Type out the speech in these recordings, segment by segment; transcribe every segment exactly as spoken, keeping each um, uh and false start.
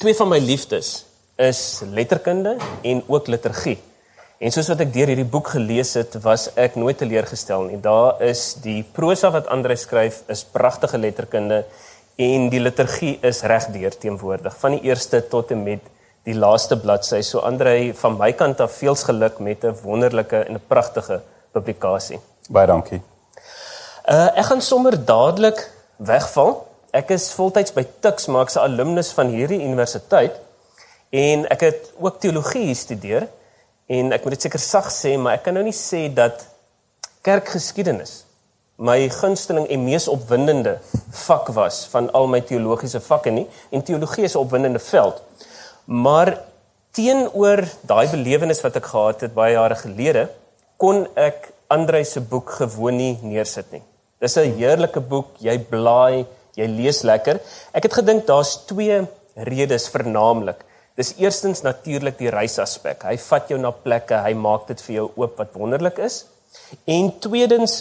twee van my liefdes is letterkunde en ook liturgie. En soos wat ek deur hierdie boek gelees het, was ek nooit teleurgestel nie. Daar is die prosa wat Andrei skryf, is pragtige letterkunde, en die liturgie is regdeur teenwoordig, van die eerste tot en met die laaste bladsy. So Andrei, van my kant af veels geluk met 'n wonderlike en 'n pragtige publikasie. Baie dankie. Uh, ek gaan sommer dadelik wegval. Ek is voltyds by Tuks, maar ek's 'n alumnus van hierdie universiteit, en ek het ook teologie gestudeer, en ek moet dit seker sag sê, maar ek kan nou nie sê dat kerkgeskiedenis my gunsteling en mees opwindende vak was van al my teologiese vakke nie, en teologie is 'n opwindende veld. Maar teenoor daai belewenis wat ek gehad het baie jare gelede, kon ek Andrei se boek gewoon nie neersit nie. Dis 'n heerlike boek, jy blaai, jy lees lekker. Ek het gedink daar's twee redes vernaamlik. Dis eerstens natuurlik die reisaspek. Hy vat jou na plekke, hy maak dit vir jou oop wat wonderlik is. En tweedens,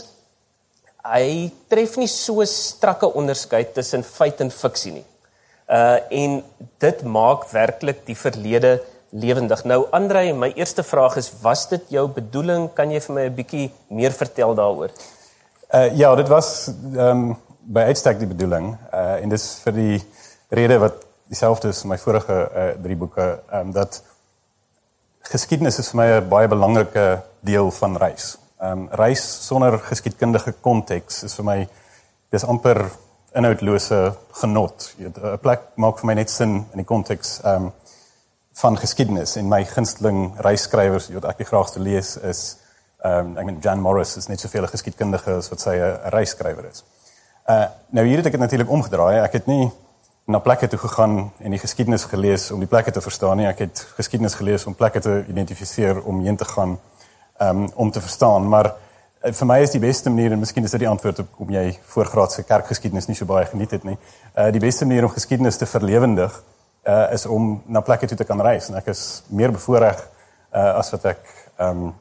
hy tref nie so strakke onderskeid tussen feit en fiksie nie. Uh, en dit maak werklik die verlede lewendig. Nou Andrei, my eerste vraag is, was dit jou bedoeling? Kan jy vir my 'n bietjie meer vertel daaroor? Uh, ja, dit was um, by uitstek die bedoeling. Uh, en dis vir die rede wat dieselfde is in my vorige uh, drie boeke, um, dat geskiedenis is vir my 'n baie belangrike deel van reis. Um, reis sonder geskiedkundige konteks is vir my, dis amper inhoudlose genot. 'n Plek maak vir my net sin in die konteks um, van geskiedenis, en my gunsteling reisskrywers wat ek die graagste lees is, um, ek meen Jan Morris is net soveel 'n geskiedkundige as wat sy 'n reisskrywer is. Uh, nou hier het ek dit natuurlik omgedraai. Ek het nie na plekke toe gegaan en die geskiedenis gelees om die plekke te verstaan nie. Ek het geskiedenis gelees om plekke te identifiseer, om heen te gaan, um, om te verstaan. Maar uh, vir my is die beste manier, en miskien is dit die antwoord op om jy voorgraadse kerkgeskiedenis nie so baie geniet het nie, uh, die beste manier om geskiedenis te verlewendig uh, is om na plekke toe te kan reis. En ek is meer bevoorreg uh, as wat ek um,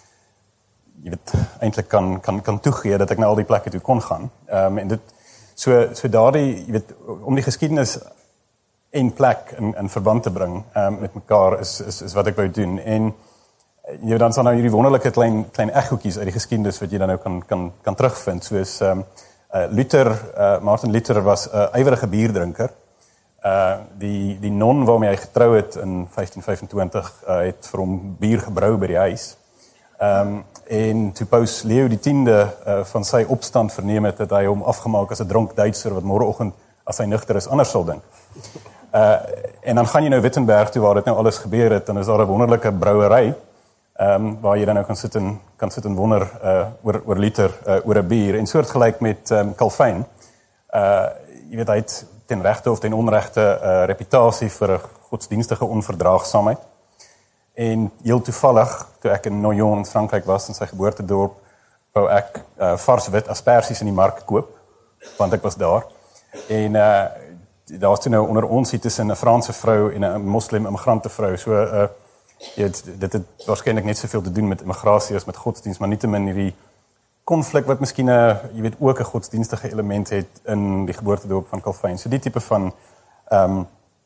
jy weet, eintlik kan, kan, kan toegee dat ek na al die plekke toe kon gaan. Um, en dit So, so daardie, jy weet, om die geskiedenis en plek in, in verband te bring um, met mekaar is, is, is wat ek wou doen. En jy weet, dan sal nou hierdie wonderlike klein, klein echoetjies uit die geskiedenis wat jy dan nou kan, kan, kan terugvind. Soos um, uh, Luther, uh, Martin Luther was 'n uh, ywerige bierdrinker. Uh, die, die non waarmee hy getrou het in vyftien vyfentwintig uh, het vir hom bier gebrou by die huis. Um, en toe Paus Leo die tiende uh, van sy opstand verneem het, het hy hom afgemaak as 'n dronk Duitser wat môreoggend as hy nugter is anders sal dink. Uh, en dan gaan jy nou Wittenberg toe waar dit nou alles gebeur het, dan is daar 'n wonderlike brouery um, waar jy dan nou kan sit en kan sit en wonder uh, oor oor liter uh, oor 'n bier, en soortgelyk met um, Calvin. Uh, jy weet, hy het ten regte of ten onregte uh, reputasie vir 'n godsdienstige onverdraagsaamheid. En heel toevallig, toe ek in Noyon in Frankryk was, in sy geboortedorp, wou ek uh, vars wit asperges in die mark koop, want ek was daar. En uh, daar was toe nou onder ons hier tussen 'n Franse vrou en 'n moslim immigrante vrou. So, uh, jy weet, dit het waarskynlik net soveel te doen met immigrasie as met godsdienst, maar nietemin hierdie konflik wat miskien 'n, jy weet, ook 'n godsdienstige element het in die geboortedorp van Calvin. So die tipe van um,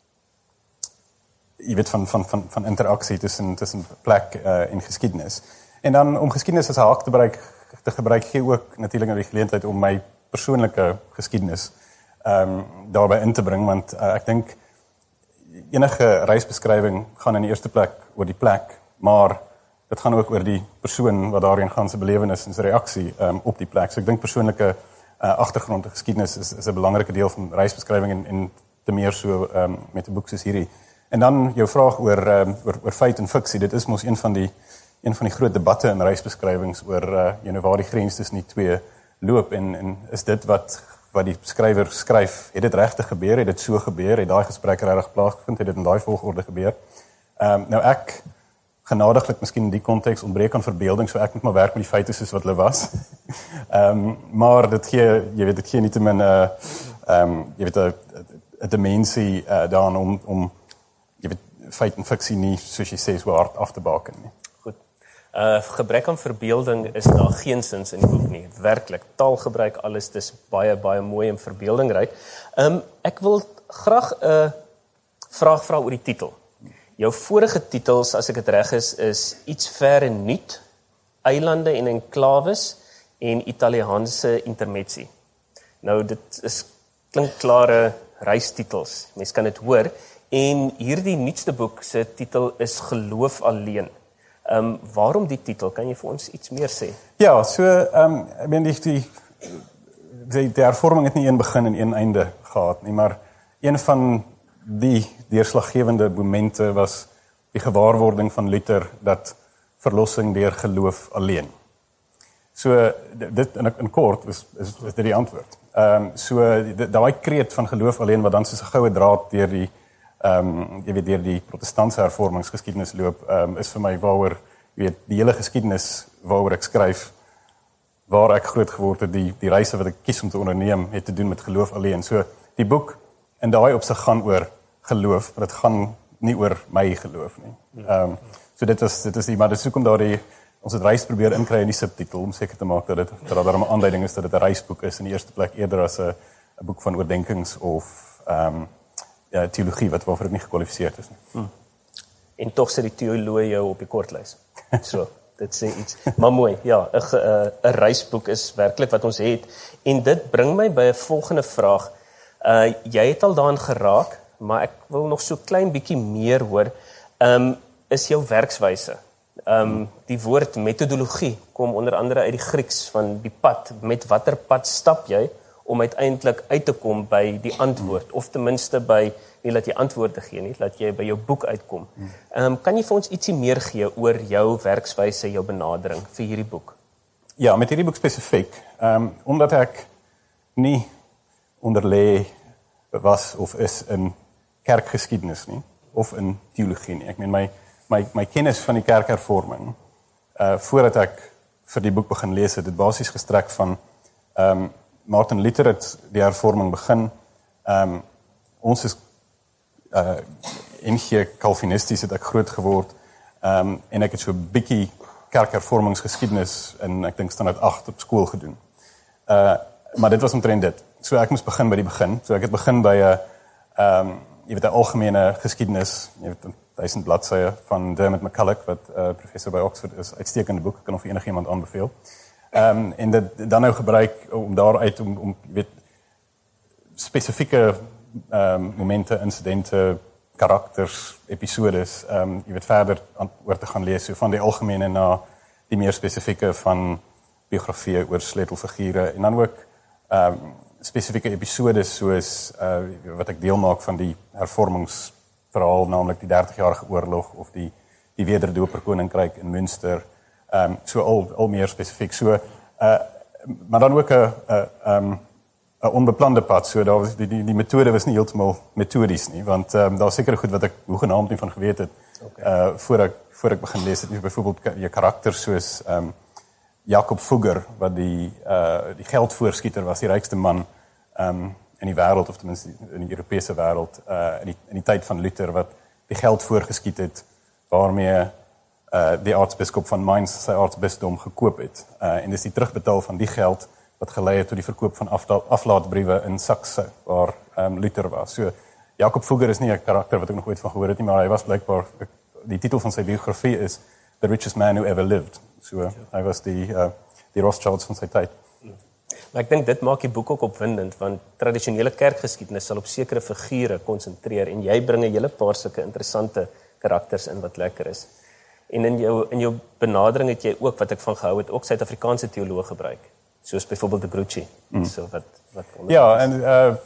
jy weet, van, van, van, van interaksie tussen, tussen plek uh, en geskiedenis. En dan om geskiedenis as 'n haak te gebruik, te gebruik gee ook natuurlik nou die geleentheid om my persoonlike geskiedenis um, daarbey in te bring, want uh, ek dink enige reisbeskrywing gaan in die eerste plek oor die plek, maar dit gaan ook oor die persoon wat daarin gaan, se belewenis en se reaksie um, op die plek. So ek dink persoonlike uh, agtergrond en geskiedenis is, is 'n belangrike deel van reisbeskrywing, en, en te meer so um, met 'n boek soos hierdie. En dan jou vraag oor, um, oor, oor feit en fiksie, dit is mos een van die, een van die groot debatte in reisbeskrywings oor uh, you know, waar die grens tussen die twee loop, en, en is dit wat, wat die skrywer skryf, het dit regtig gebeur, het dit so gebeur, het daai gesprek regtig plaasgevind, het dit in daai volgorde gebeur. Um, nou ek, genadiglik miskien in die konteks ontbreek aan verbeelding, so ek moet maar werk met die feite soos wat hulle was. um, maar dit gee, jy weet, dit gee nietemin 'n uh, um, jy weet 'n 'n dimensie uh, daaraan om om jy weet, feit en fiksie nie, soos jy sê, so hard af te baken nie. Goed. Uh, gebrek aan verbeelding is daar geensins in die boek nie. Werklik, taalgebruik, alles, dis baie, baie mooi en verbeeldingryk. Um, ek wil graag 'n uh, vraag vra oor die titel. Jou vorige titels, as ek dit reg is, is Iets ver en nuut, Eilande en enklawes en Italiaanse intermetsie. Nou, dit is klinkklare reistitels, mens kan dit hoor, en hierdie nuutste boek se titel is Geloof alleen. Um, waarom die titel? Kan jy vir ons iets meer sê? Ja, so, um, ek meen, die, die, die, die hervorming het nie een begin en een einde gehad nie, maar een van die deurslaggewende momente was die gewaarwording van Luther dat verlossing deur geloof alleen. So, dit in, in kort is, is, is dit die antwoord. Um, so, daai kreet van geloof alleen, wat dan soos 'n goue draad deur die, um, jy weet, deur die protestantse hervormingsgeskiedenis loop, um, is vir my waaroor, jy weet, die hele geskiedenis waaroor ek skryf, waar ek groot geword het, die, die reise wat ek kies om te onderneem, het te doen met geloof alleen. So, die boek in daai opsig gaan oor geloof, maar dit gaan nie oor my geloof nie. Um, so dit is, dit is die, maar dit is ook om daar die, ons het reis probeer inkry in die subtitel, om seker te maak dat dit, dat daar 'n aanduiding is dat dit 'n reisboek is in die eerste plek, eerder as 'n 'n boek van oordenkings of um, ja, teologie, wat waarvoor dit nie gekwalifiseerd is nie. Hmm. En tog sit die teoloog jou op die kortlys. So, dit sê iets. Maar mooi, ja, 'n 'n reisboek is werklik wat ons het. En dit bring my by 'n volgende vraag. Uh, jy het al daarin geraak, maar ek wil nog so klein bietjie meer hoor, um, is jou werkswyse. Um, die woord metodologie kom onder andere uit die Grieks van die pad, met watter pad stap jy, om uiteindelik uit te kom by die antwoord, of ten minste by, nie laat jy antwoorde gee nie, laat jy by jou boek uitkom. Um, kan jy vir ons ietsie meer gee oor jou werkswyse, jou benadering vir hierdie boek? Ja, met hierdie boek spesifiek, um, omdat ek nie onderlê was of is in kerkgeskiedenis nie, of in teologie nie. Ek meen, my, my, my kennis van die kerkhervorming, uh, voordat ek vir die boek begin lees het, het basies gestrek van, um, Martin Luther het die hervorming begin, um, ons is uh, N G Calvinisties het ek groot geword, um, en ek het so 'n bietjie kerkhervormingsgeskiedenis in, ek dink standaard agt op skool gedoen. Uh, maar dit was omtrent dit. So ek moes begin by die begin. So ek het begin by 'n um, jy weet 'n algemene geskiedenis, jy weet duisend bladsye van Dermot McCulloch, wat uh, professor by Oxford is, uitstekende boek, kan hom vir enigiemand aanbeveel. Um, en dit dan nou gebruik om daaruit om, om jy weet, spesifieke um, momente, insidente, karakters, episodes, um, jy weet verder aan, oor te gaan lees, so van die algemene na die meer spesifieke van biografieë oor sleutelfigure, en dan ook um, spesifieke episodes soos uh, wat ek deel maak van die hervormingsverhaal, naamlik die dertigjarige oorlog of die die Wederdoper Koninkryk in Münster, um, so al, al meer spesifiek. So, uh, maar dan ook 'n 'n um, 'n onbeplande pad, so daar was die die, die metode was nie heeltemal metodies nie, want um, daar was seker goed wat ek hoegenaamd nie van geweet het, okay. uh, voor ek voor ek begin lees het, nie byvoorbeeld jy karakters soos um, Jakob Fugger, wat die uh, die geldvoorskieter was, die rykste man um, in die wêreld, of ten minste in die Europese wêreld, uh, in die in die tyd van Luther, wat die geld voorgeskiet het, waarmee uh, die aartsbiskop van Mainz sy aartsbisdom gekoop het. Uh, en dis die terugbetaal van die geld wat gelei het tot die verkoop van aflaatbriewe in Sakse, waar um, Luther was. So, Jakob Fugger is nie 'n karakter wat ek nog ooit van gehoor het nie, maar hy was blykbaar, die titel van sy biografie is The Richest Man Who Ever Lived. So, uh, hy was die, uh, die Rothschilds van sy tyd. Maar ek dink dit maak die boek ook opwindend, want tradisionele kerkgeskiedenis sal op sekere figure konsentreer, en jy bring 'n hele paar sulke interessante karakters in wat lekker is. En in jou in jou benadering het jy ook, wat ek van gehou het, ook Suid-Afrikaanse teoloë gebruik, soos byvoorbeeld de Gruchy. Mm. So wat wat ja, en uh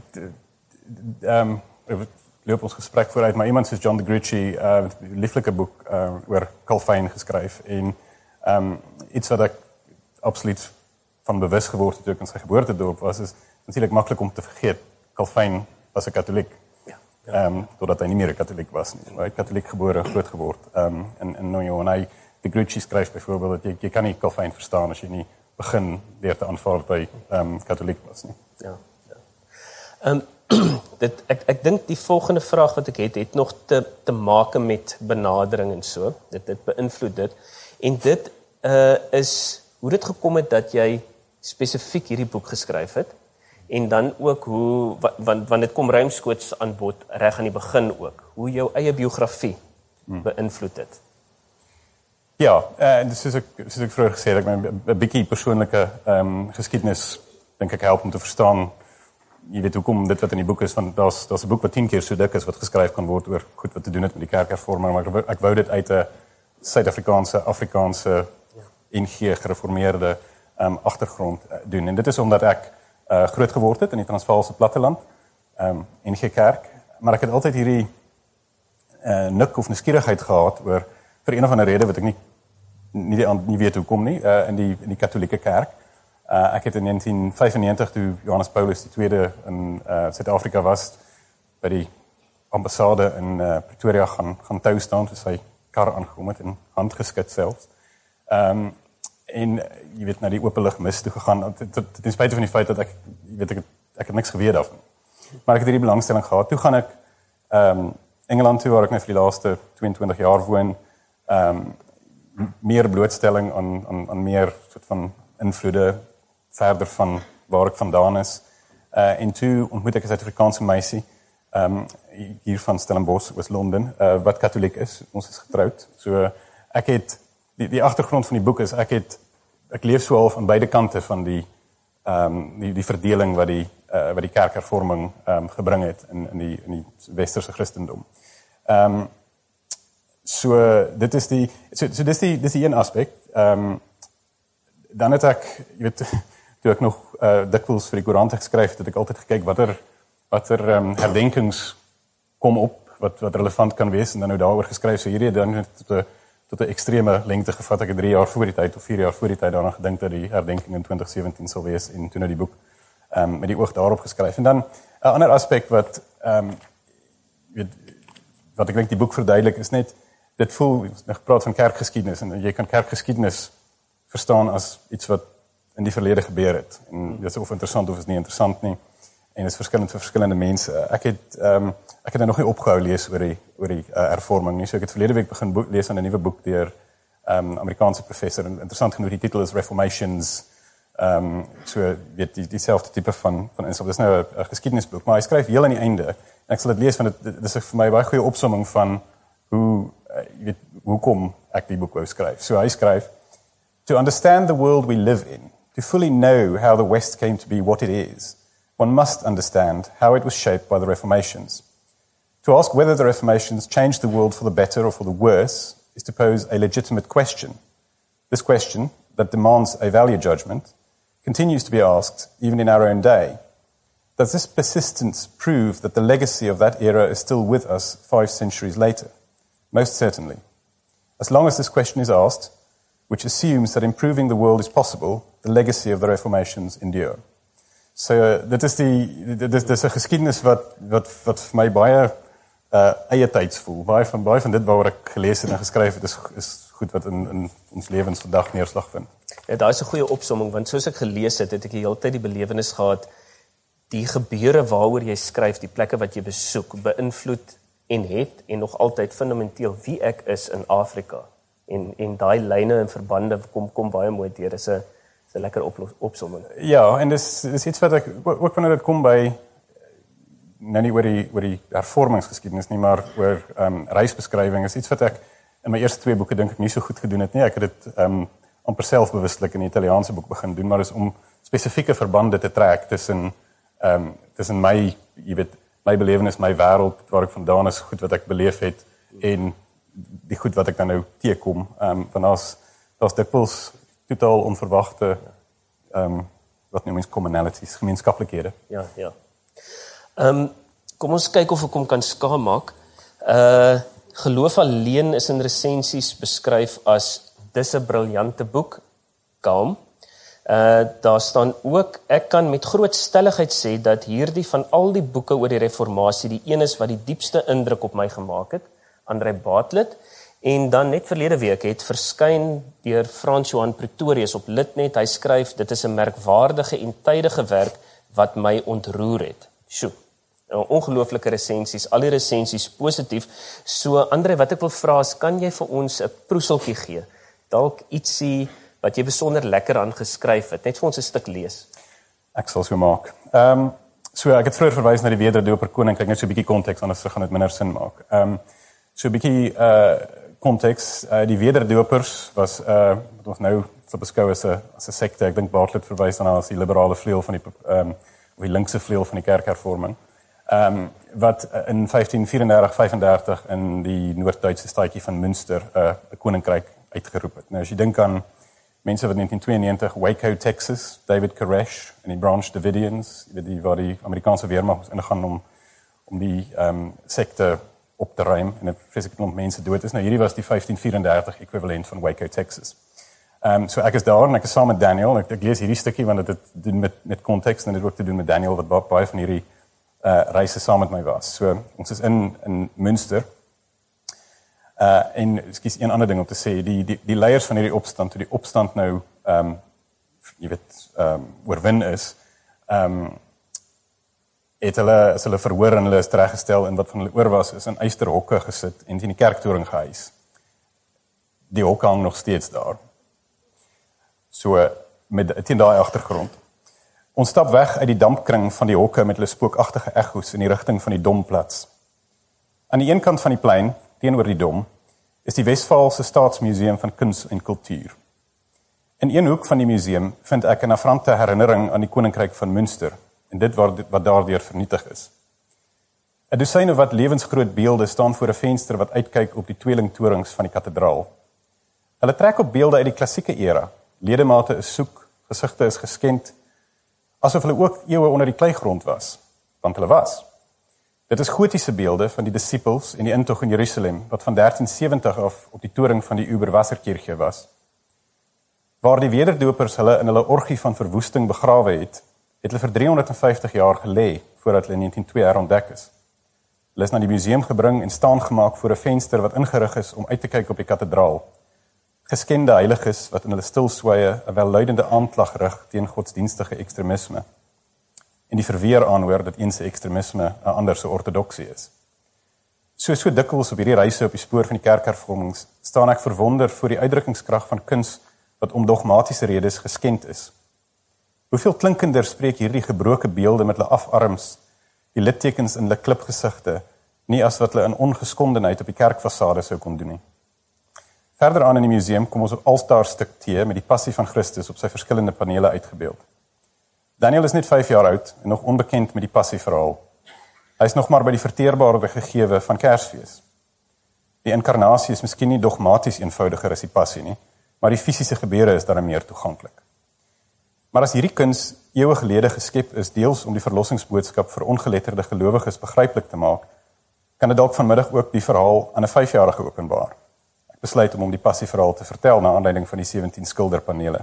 ehm um, loop ons gesprek vooruit, maar iemand soos John de Gruchy, uh lieflike boek uh oor Calvin geskryf, en ehm um, iets wat ek absoluut van bewus geword het toe ek in sy geboortedorp was, is natuurlik maklik om te vergeet, Calvin was 'n Katoliek. Ja. Ehm um, totdat hy nie meer 'n Katoliek was nie. Hy het Katoliek gebore, groot geword. Ehm um, in in nou en hy de Gruchy skryf byvoorbeeld dat jy jy kan nie Calvin verstaan as jy nie begin deur te aanvaar dat hy ehm um, Katoliek was nie. Ja. Ja. Ehm um, dit ek ek dink die volgende vraag wat ek het het nog te te maak met benadering en so. Dit dit beïnvloed dit. En dit uh is hoe dit gekom het dat jy spesifiek hierdie boek geskryf het, en dan ook hoe, want, want dit kom ruimskoots aan bod, reg aan die begin ook, hoe jou eie biografie hmm. beïnvloed het. Ja, uh, soos ek, soos ek vroeger gesê het, ek my 'n bietjie persoonlike um, geskiedenis, dink ek, help om te verstaan, jy weet hoekom dit wat in die boek is, want daar's daar's 'n boek wat tien keer so dik is, wat geskryf kan word oor goed wat te doen het met die kerkhervorming, maar ek, ek wou dit uit 'n Suid-Afrikaanse, Afrikaanse, N G gereformeerde um, agtergrond uh, doen. En dit is omdat ek uh, groot geword het in die Transvaalse platteland, um, N G Kerk, maar ek het altyd hierdie uh, nik of nuuskierigheid gehad oor, vir een of ander rede wat ek nie nie, die, nie weet hoekom nie, uh, in die in die Katolieke Kerk. Uh, ek het in negentien vyfennegentig, toe Johannes Paulus die tweede in uh, Suid-Afrika was, by die ambassade in uh, Pretoria gaan, gaan tou staan, toe sy kar aangekom het en hand geskit selfs. Um, en jy weet, na die openlig mis toe gegaan, ten spyte van die feit dat ek, jy weet, ek het, ek het niks geweet daarvan. Maar ek het hierdie belangstelling gehad. Toe gaan ek um, Engeland toe, waar ek nou vir die laaste tweeëntwintig jaar woon, um, meer blootstelling aan, aan, aan meer soort van invloede, verder van waar ek vandaan is. Uh, en toe ontmoet ek 'n Suid-Afrikaanse meisie, um, hier van Stellenbosch, Oos-London, uh, wat katholiek is. Ons is getroud. So ek het, die, die agtergrond van die boek is, ek het, ek leef so half aan beide kante van die, um, die, die verdeling wat die, uh, wat die kerkhervorming um, gebring het in, in die, in die westerse Christendom. Um, so dit is die, so, so dis die, dis die een aspek. Um, dan het ek, jy weet, toe ek nog uh, dikwels vir die koerante geskryf, het ek altyd gekyk watter watter um, herdenkings kom op, wat wat relevant kan wees, en dan nou daaroor geskryf. So hierdie dan tot 'n tot 'n ekstreme lengte gevat. Ek het drie jaar voor die tyd of vier jaar voor die tyd daarna gedink dat die herdenking in twintig sewentien sal wees, en toe nou die boek um, met die oog daarop geskryf. En dan 'n ander aspek wat um, weet, wat ek dink die boek verduidelik is net, dit voel, ek gepraat van kerkgeskiedenis, en jy kan kerkgeskiedenis verstaan as iets wat in die verlede gebeur het. En dit is of interessant of is nie interessant nie. En dit is verskillend vir verskillende mense. Ek het um, ek het nou nog nie opgehou lees oor die oor die uh, hervorming nie. So ek het verlede week begin boek, lees aan 'n nuwe boek deur 'n um, Amerikaanse professor. En interessant genoeg, die titel is Reformations. Um, so weet die dieselfde tipe van van inslag. Dis nou 'n geskiedenisboek, maar hy skryf heel aan die einde. En ek sal dit lees, want dit, dit is vir my 'n baie goeie opsomming van hoe uh, jy weet hoekom ek die boek wou skryf. So hy skryf: To understand the world we live in, to fully know how the West came to be what it is, one must understand how it was shaped by the Reformations. To ask whether the Reformations changed the world for the better or for the worse is to pose a legitimate question. This question, that demands a value judgment, continues to be asked even in our own day. Does this persistence prove that the legacy of that era is still with us five centuries later? Most certainly. As long as this question is asked, which assumes that improving the world is possible, the legacy of the Reformations endure. So uh, dit is die dit is dis 'n geskiedenis wat wat wat vir my baie uh eie tyds voel. Baie van baie van dit waaroor ek gelees het en geskryf het is is goed wat in in ons lewens vandag neerslag vind. Ja, daai is 'n goeie opsomming, want soos ek gelees het, het ek die hele tyd die belewenis gehad, die gebeure waaroor jy skryf, die plekke wat jy besoek, beïnvloed en het en nog altyd fundamenteel wie ek is in Afrika. En en daai lyne en verbande kom kom baie mooi deur. Dis 'n dis 'n lekker op, opsomming. Ja, en dis dis iets wat ek ook wanneer dit kom by nou nie oor die oor die hervormingsgeskiedenis nie, maar oor ehm um, reisbeskrywing is iets wat ek in my eerste twee boeke dink ek nie so goed gedoen het nie. Ek het dit ehm um, amper selfbewustelik in die Italiaanse boek begin doen, maar is om spesifieke verbande te trek tussen ehm um, tussen my, jy weet, my belewenis, my wêreld waar ek vandaan is, goed wat ek beleef het en die goed wat ek dan nou teekom. Ehm um, want daar's daar's dikwels totaal onverwagte ehm um, wat noem ons commonalities, gemeenskaplikhede. Ja, ja. Ehm um, kom ons kyk of ek hom kan skaam maak. Uh Geloof Alleen is in resensies beskryf as dis 'n briljante boek. Kalm. Uh daar staan ook, ek kan met groot stelligheid sê dat hierdie van al die boeke oor die reformatie die een is wat die diepste indruk op my gemaak het. André Bartlett. En dan net verlede week het verskyn deur Frans Johan Pretorius op Litnet. Hy skryf, dit is 'n merkwaardige en tydige werk wat my ontroer het. Sjoe. Ongelooflike resensies, al die resensies positief. So André, wat ek wil vra is, kan jy vir ons 'n proeseltjie gee? Dalk ietsie wat jy besonder lekker aan geskryf het, net vir ons 'n stuk lees. Ek sal so maak. Ehm um, so ek het vroeër verwys na die wederdoper koninkryk, net so 'n bietjie konteks, anders gaan dit minder sin maak. Ehm um, so 'n bietjie uh konteks, uh, die wederdopers was uh wat ons nou sal beskou as 'n as 'n sekte. Ek dink Bartlett verwys daarna as die liberale vleuel van die ehm um, of die linkse vleuel van die kerkhervorming. Ehm um, wat in vyftien vierendertig vyfendertig in die Noord-Duitse stadjie van Münster 'n uh, koninkryk uitgeroep het. Nou as jy dink aan mense wat negentien tweeënnegentig Waco, Texas, David Koresh en die Branch Davidians, jy weet die waar die Amerikaanse weermag moes ingaan om om die ehm um, sekte op te ruim en 'n vreeslike klomp mense dood is. Nou hierdie was die vyftien vierendertig ekwivalent van Waco, Texas. Ehm um, so ek is daar en ek is saam met Daniel. Ek, ek lees hierdie stukkie want dit het doen met met konteks en dit het ook te doen met Daniel wat baie van hierdie uh reise saam met my was. So ons is in in Münster. Uh en ekskuus een ander ding om te sê, die die die leiers van hierdie opstand, toe die opstand nou ehm um, jy weet ehm um, oorwin is, ehm um, het hulle as hulle verhoor en hulle is tereggestel en wat van hulle oor was is in ysterhokke gesit en teen die kerktoring gehuis. Die hokke hang nog steeds daar. So met teen daai agtergrond. Ons stap weg uit die dampkring van die hokke met hulle spookagtige ekko's in die rigting van die Domplats. Aan die een kant van die plein, teenoor die Dom, is die Westfaalse Staatsmuseum van Kuns en Kultuur. In een hoek van die museum vind ek 'n afrante herinnering aan die koninkryk van Münster en dit wat daardeur vernietig is. 'n Dosyn of wat lewensgroot beelde staan voor 'n venster wat uitkyk op die tweelingtorings van die kathedraal. Hulle trek op beelde uit die klassieke era. Ledemate is soek, gesigte is geskend, asof hulle ook eeue onder die kleigrond was, want hulle was. Dit is gotiese beelde van die disippels en die intog in Jerusalem, wat van dertien sewentig af op die toring van die Oberwasserkirche was. Waar die wederdopers hulle in hulle orgie van verwoesting begrawe het, het hulle vir driehonderdvyftig jaar gelê, voordat hulle in negentien twee herontdek is. Hulle is na die museum gebring en staan gemaak voor 'n venster wat ingerig is om uit te kyk op die kathedraal. Geskende heiliges wat in hulle stil swye 'n welluidende aanklag rig teen godsdienstige ekstremisme. En die verweer aanhoor dat een se ekstremisme 'n ander se ortodoksie is. So so dikwels op hierdie reise op die spoor van die kerkhervormings staan ek verwonder voor die uitdrukkingskrag van kuns wat om dogmatiese redes geskend is. Hoeveel klinkender spreek hierdie gebroke beelde met hulle afarms, die littekens in hulle klipgesigte, nie as wat hulle in ongeskondenheid op die kerkfassade sou kon doen nie. Verder aan in die museum kom ons op altaarstuk tee met die passie van Christus op sy verskillende panele uitgebeeld. Daniel is net vyf jaar oud en nog onbekend met die passieverhaal. Hy is nog maar by die verteerbare gegewe van Kersfees. Die inkarnasie is miskien nie dogmaties eenvoudiger as die passie nie, maar die fisiese gebeure is daarom meer toeganklik. Maar as hierdie kuns eeue gelede geskep is, deels om die verlossingsboodskap vir ongeletterde gelowiges begryplik te maak, kan dit dalk vanmiddag ook die verhaal aan 'n vyfjarige openbaar. Ek besluit om hom die passieverhaal te vertel na aanleiding van die sewentien skilderpanele.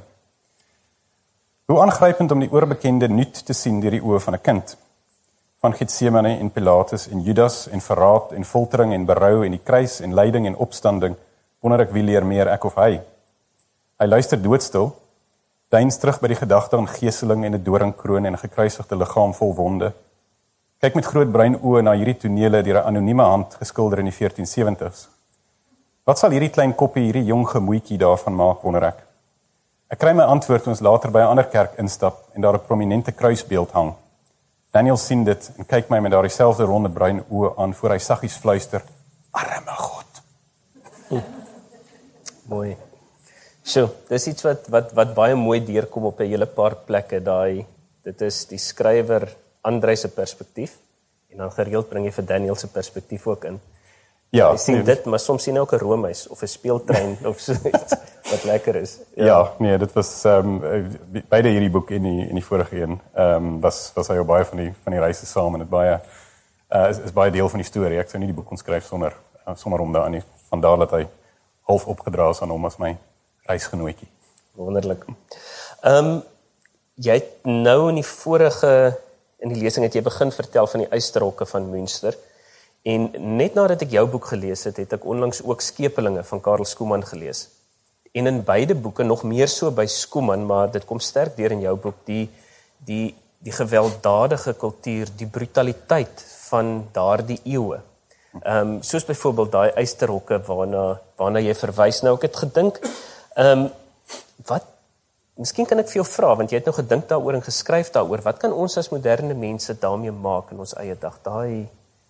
Hoe aangrypend om die oorbekende nuut te sien deur die oë van 'n kind. Van Getsemane en Pilatus en Judas en verraad en foltering en berou en die kruis en lyding en opstanding, wonder ek wie leer meer, ek of hy. Hy luister doodstil, deins terug by die gedagte aan geeseling en 'n doringkroon en 'n gekruisigde liggaam vol wonde. Kyk met groot bruin oë na hierdie tonele deur 'n anonieme hand geskilder in die veertien sewenties. Wat sal hierdie klein koppie, hierdie jong gemoetjie daarvan maak, wonder ek. Ek kry my antwoord toe ons later by 'n ander kerk instap en daar 'n prominente kruisbeeld hang. Daniel sien dit en kyk my met daardie selfde ronde bruin oë aan voor hy saggies fluister, arme God. Hm. Mooi. So, dis iets wat wat wat baie mooi deurkom op 'n hele paar plekke. Daai dit is die skrywer Andrei se perspektief en dan gereeld bring jy vir Daniel se perspektief ook in. Ja, jy sien nee, dit, maar soms sien jy ook 'n roomhuis of 'n speeltrein of so iets wat lekker is. Ja, ja nee, dit was ehm um, beide hierdie boek en die en die vorige een, ehm um, was was hy op baie van die van die reise saam en dit baie uh, is, is baie deel van die storie. Ek sou nie die boek kon skryf sonder uh, sonder hom daarin. Vandaar dat hy half opgedra is aan hom as my reisgenootjie. Wonderlik. Ehm um, jy het nou in die vorige in die lesing het jy begin vertel van die ysterhokke van Münster. En net nadat ek jou boek gelees het, het ek onlangs ook Skepelinge van Karel Schoeman gelees. En in beide boeke, nog meer so by Schoeman, maar dit kom sterk deur in jou boek, die die die gewelddadige kultuur, die brutaliteit van daardie eeue. Ehm um, soos byvoorbeeld daai ysterhokke waarna waarna jy verwys. Nou ek het gedink, ehm um, wat miskien kan ek vir jou vra, want jy het nou gedink daaroor en geskryf daaroor, wat kan ons as moderne mense daarmee maak in ons eie dag? Daai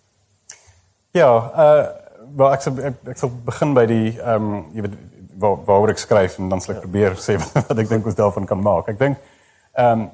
Ja, uh, wel ek sal ek, ek sal begin by die ehm um, jy weet waar waaroor ek skryf en dan sal ek ja. probeer sê wat ek dink ons daarvan kan maak. Ek dink ehm um,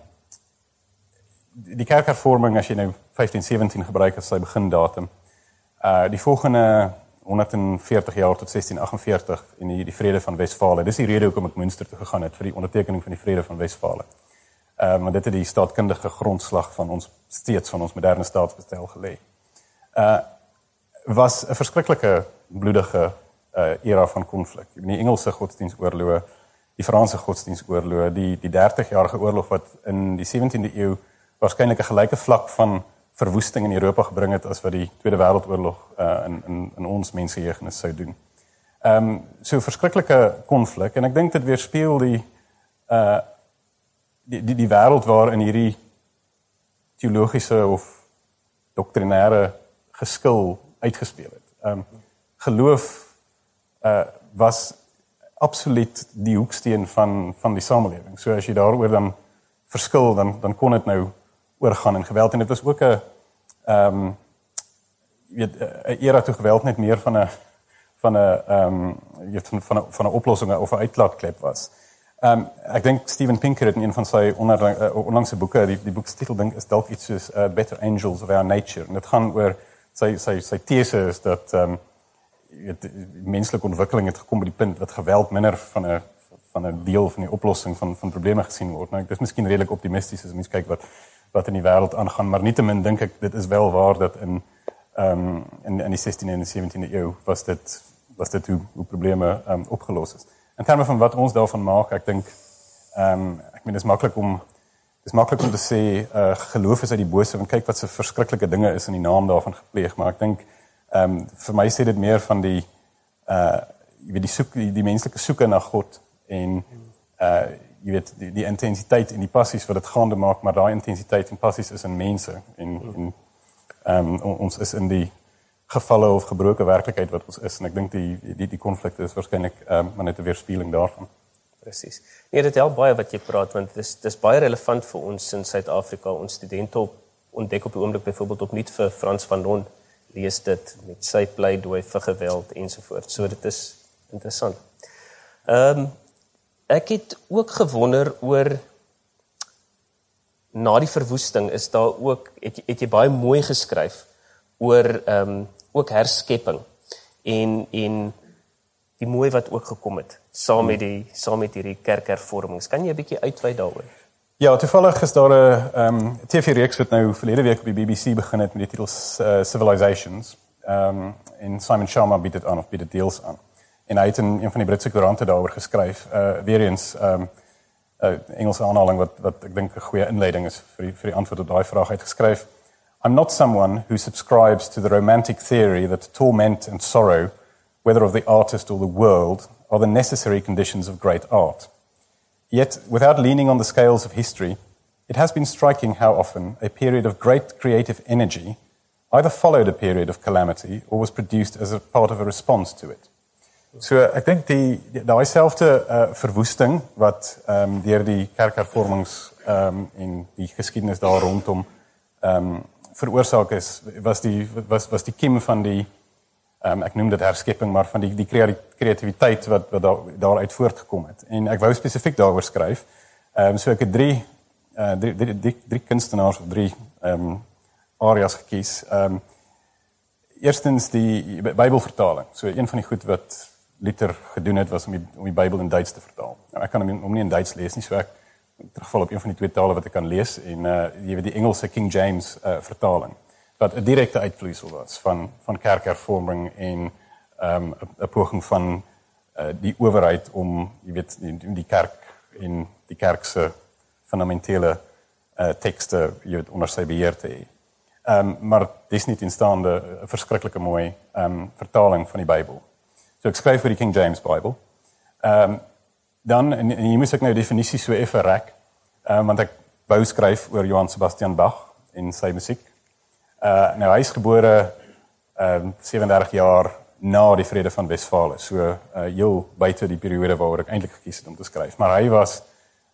die kerkhervorming as jy nou vyftien sewentien gebruik as sy begindatum. Uh die volgende honderdveertig jaar tot sestien agt en veertig en die, die vrede van Westfale. Dis die rede hoekom ek Münster toe gegaan het vir die ondertekening van die vrede van Westfale. Ehm uh, maar dit het die staatkundige grondslag van ons steeds van ons moderne staatsbestel gelê. Uh was 'n verskriklike bloedige uh, era van konflik. Die Engelse godsdienstoorloë, die Franse godsdienstoorloë, die die dertig-jarige oorlog wat in die sewentiende eeu waarskynlik 'n gelyke vlak van verwoesting in Europa gebring het as wat die Tweede Wêreldoorlog uh, in in in ons mensgejeugenis sou doen. Ehm um, so verskriklike konflik en ek dink dit weerspieël die uh die die, die wêreld waarin hierdie teologiese of doktrinêre geskil uitgespeel het. Ehm um, geloof uh was absoluut die hoeksteen van van die samelewing. So as jy daaroor dan verskil dan dan kon dit nou oorgaan in geweld en dit was ook 'n ehm um, jy weet 'n era toe geweld net meer van 'n van 'n ehm um, jy weet van van 'n van 'n oplossing of 'n uitlaatklep was. Ehm um, ek dink Steven Pinker het in een van sy onder, uh, onlangse boeke, die die boek se titel dink is dalk iets soos uh, Better Angels of Our Nature en dit gaan oor sy sy sy tese is dat ehm um, jy weet menslike ontwikkeling het gekom by die punt dat geweld minder van 'n van 'n deel van die oplossing van van probleme gesien word. Nou ek dis miskien redelik optimisties as mens kyk wat wat in die wêreld aangaan, maar nietemin dink ek dit is wel waar dat in ehm um, in in die sestiende en die sewentiende eeu was dit was dit hoe hoe probleme ehm um, opgelos is. In terme van wat ons daarvan maak, ek dink ehm um, ek meen dis maklik om dis maklik om te sê uh, geloof is uit die bose want kyk wat se verskriklike dinge is in die naam daarvan gepleeg, maar ek dink ehm um, vir my sê dit meer van die uh jy weet die soek die, die menslike soeke na God en uh jy weet die die intensiteit en die passies wat dit gaande maak, maar daai intensiteit en passies is in mense en en ehm um, ons is in die gevalle of gebroke werklikheid wat ons is en ek dink die die die konflikte is waarskynlik ehm um, maar net 'n weerspieëling daarvan. Presies. Nee, dit help baie wat jy praat want dis dis baie relevant vir ons in Suid-Afrika. Ons studente op ontdek op die oomblik byvoorbeeld opnuut vir Frans van Ron lees dit met sy pleidooi vir geweld ensovoorts. So dit is interessant. Ehm um, ek het ook gewonder oor na die verwoesting is daar ook het, het jy baie mooi geskryf oor ehm um, ook herskepping en en die mooi wat ook gekom het saam met die saam met hierdie kerkhervormings. Kan jy 'n bietjie uitwy daaroor? Ja, toevallig is daar 'n ehm um, T V-reeks wat nou verlede week op die B B C begin het met die titel uh, Civilizations. Ehm um, en Simon Sharma bied dit aan of bied dit deels aan. En hy het in een van die Britse koerante daaroor geskryf. Uh weer eens ehm um, 'n uh, Engelse aanhaling wat wat ek dink 'n goeie inleiding is vir die vir die antwoord op daai vraag uitgeskryf. I'm not someone who subscribes to the romantic theory that torment and sorrow, whether of the artist or the world, are the necessary conditions of great art. Yet, without leaning on the scales of history, it has been striking how often a period of great creative energy either followed a period of calamity or was produced as a part of a response to it. So ek dink die daai selfde uh, verwoesting wat ehm um, deur die kerkhervormings ehm um, en die geskiedenis daar rondom ehm um, veroorsaak is was die was was die kiem van die ehm um, ek noem dit herskepping maar van die die kreatiwiteit wat wat daar daaruit voortgekom het. En ek wou spesifiek daaroor skryf. Ehm um, so ek het drie uh drie drie, drie, drie kunstenaars of drie ehm um, areas gekies. Ehm um, eerstens die Bybelvertaling. So een van die goed wat Luther gedoen het was om die, om die Bybel in Duits te vertaal. Nou, ek kan hom, hom nie in Duits lees nie, so ek in terugval op een van die twee tale wat ek kan lees en uh jy weet die Engelse King James uh vertaling wat 'n direkte uitvloeisel was van van kerkhervorming en ehm um, 'n poging van uh die owerheid om jy weet die, die kerk en die kerk se fundamentele uh tekste jy weet onder sy beheer te hê. Ehm um, maar dis nie teenstaande 'n verskriklike mooi ehm um, vertaling van die Bybel. So ek skryf vir die King James Bible. Ehm um, dan en, en hier moet ek nou definisie so effe rek, ehm um, want ek wou skryf oor Johann Sebastian Bach en sy musiek. Uh nou hy is gebore ehm um, sewendertig jaar na die vrede van Westfale. So uh heel buite die periode waaroor ek eintlik gekies het om te skryf, maar hy was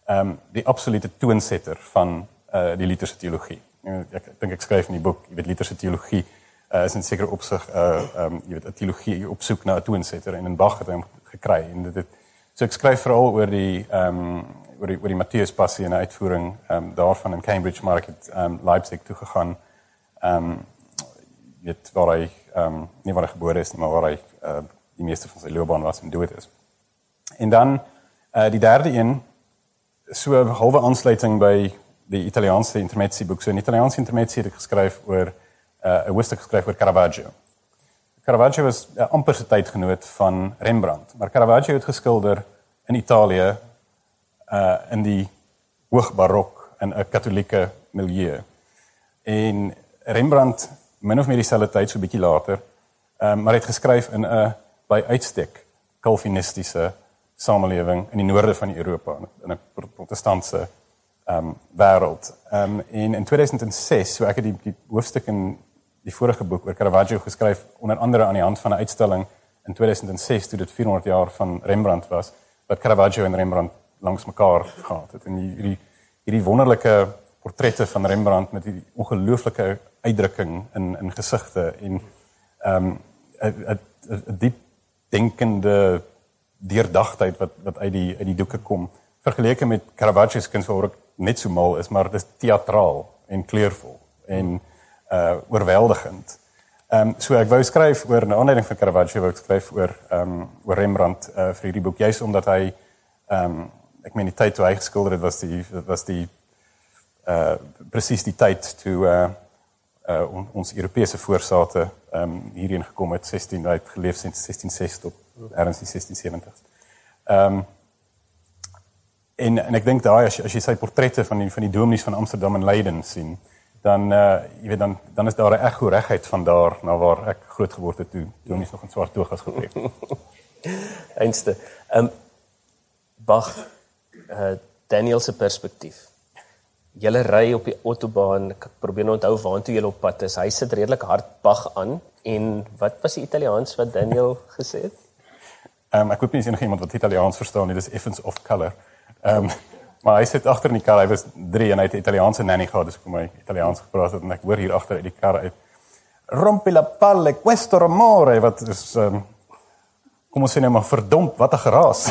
um, die absolute toonsetter van uh, die Lutherse teologie. Ek, ek dink ek skryf in die boek, jy weet, Lutherse teologie uh, is in sekere opsig, uh, um, jy weet, 'n teologie op soek na 'n toonsetter, en in Bach het hy hom gekry. En dit het, so ek skryf veral oor die, um, oor die, oor die Matthäus-passie en die uitvoering um, daarvan in Cambridge, maar ek het um, Leipzig toegegaan, um, weet, waar hy, um, nie waar hy gebore is nie, maar waar hy uh, die meeste van sy loopbaan was en dood is. En dan, uh, die derde een, so 'n halwe aansluiting by die Italiaanse intermediatieboek. So in Italiaanse intermediatie het ek geskryf oor, uh, 'n hoofstuk geskryf oor Caravaggio. Caravaggio was uh, amper sy tydgenoot van Rembrandt, maar Caravaggio het geskilder in Italië, uh, in die hoogbarok, in 'n katholieke milieu. En Rembrandt, min of meer dieselfde tyd, so 'n bietjie later, um, maar het geskryf in 'n by uitstek Calvinistische samelewing in die noorde van Europa, in 'n protestantse um, wêreld. Um, en in tweeduisend ses, so ek het die, die hoofstuk in die vorige boek oor Caravaggio geskryf, onder andere aan die hand van 'n uitstalling in tweeduisend ses, toe dit vierhonderd jaar van Rembrandt was, wat Caravaggio en Rembrandt langs mekaar gehad het. En hierdie, hierdie wonderlike portrette van Rembrandt met die ongelooflike uitdrukking in, in gesigte en um, 'n diep denkende deurdagtheid wat, wat uit, die, uit die doeke kom, vergeleke met Caravaggios kuns waar ook net so mal is, maar dit is theatraal en kleurvol en uh, oorweldigend. Um, so ek wou skryf oor, na aanleiding van Caravaggio, wou ek skryf oor, um, oor Rembrandt uh, vir hierdie boek, juist omdat hy, um, ek meen die tyd toe hy geskilder het, was die, was die uh, precies die tyd toe uh, uh, on, ons Europese voorsate um, hierheen gekom het, sestien, hy het geleef sinds sestien ses tot ergens die sestien sewentig. Um, en, en ek dink daar, as, as jy sy portrette van die, van die dominees van Amsterdam en Leiden sien, dan, uh, jy weet, dan, dan is daar 'n echo reguit van daar, na waar ek groot geword het, toe dominees nog in swart togas getrek. Einste. Um, Bach, uh, Daniel se perspektief. Julle ry op die autobaan, ek probeer nou onthou waantoe julle op pad is. Hy sit redelik hard Bach aan, en wat was die Italiaans wat Daniel gesê het? Um, ek hoop nie is enige iemand wat Italiaans verstaan nie, dis effens off color. Um, maar hy sit agter in die kar, hy was drie en hy het 'n Italiaanse nanny gehad, dus ek my Italiaans gepraat het, en ek hoor hier agter uit die kar uit, rompi la palle, questo rumore, wat is, um, kom ons sê nou maar, verdomp, wat 'n geraas.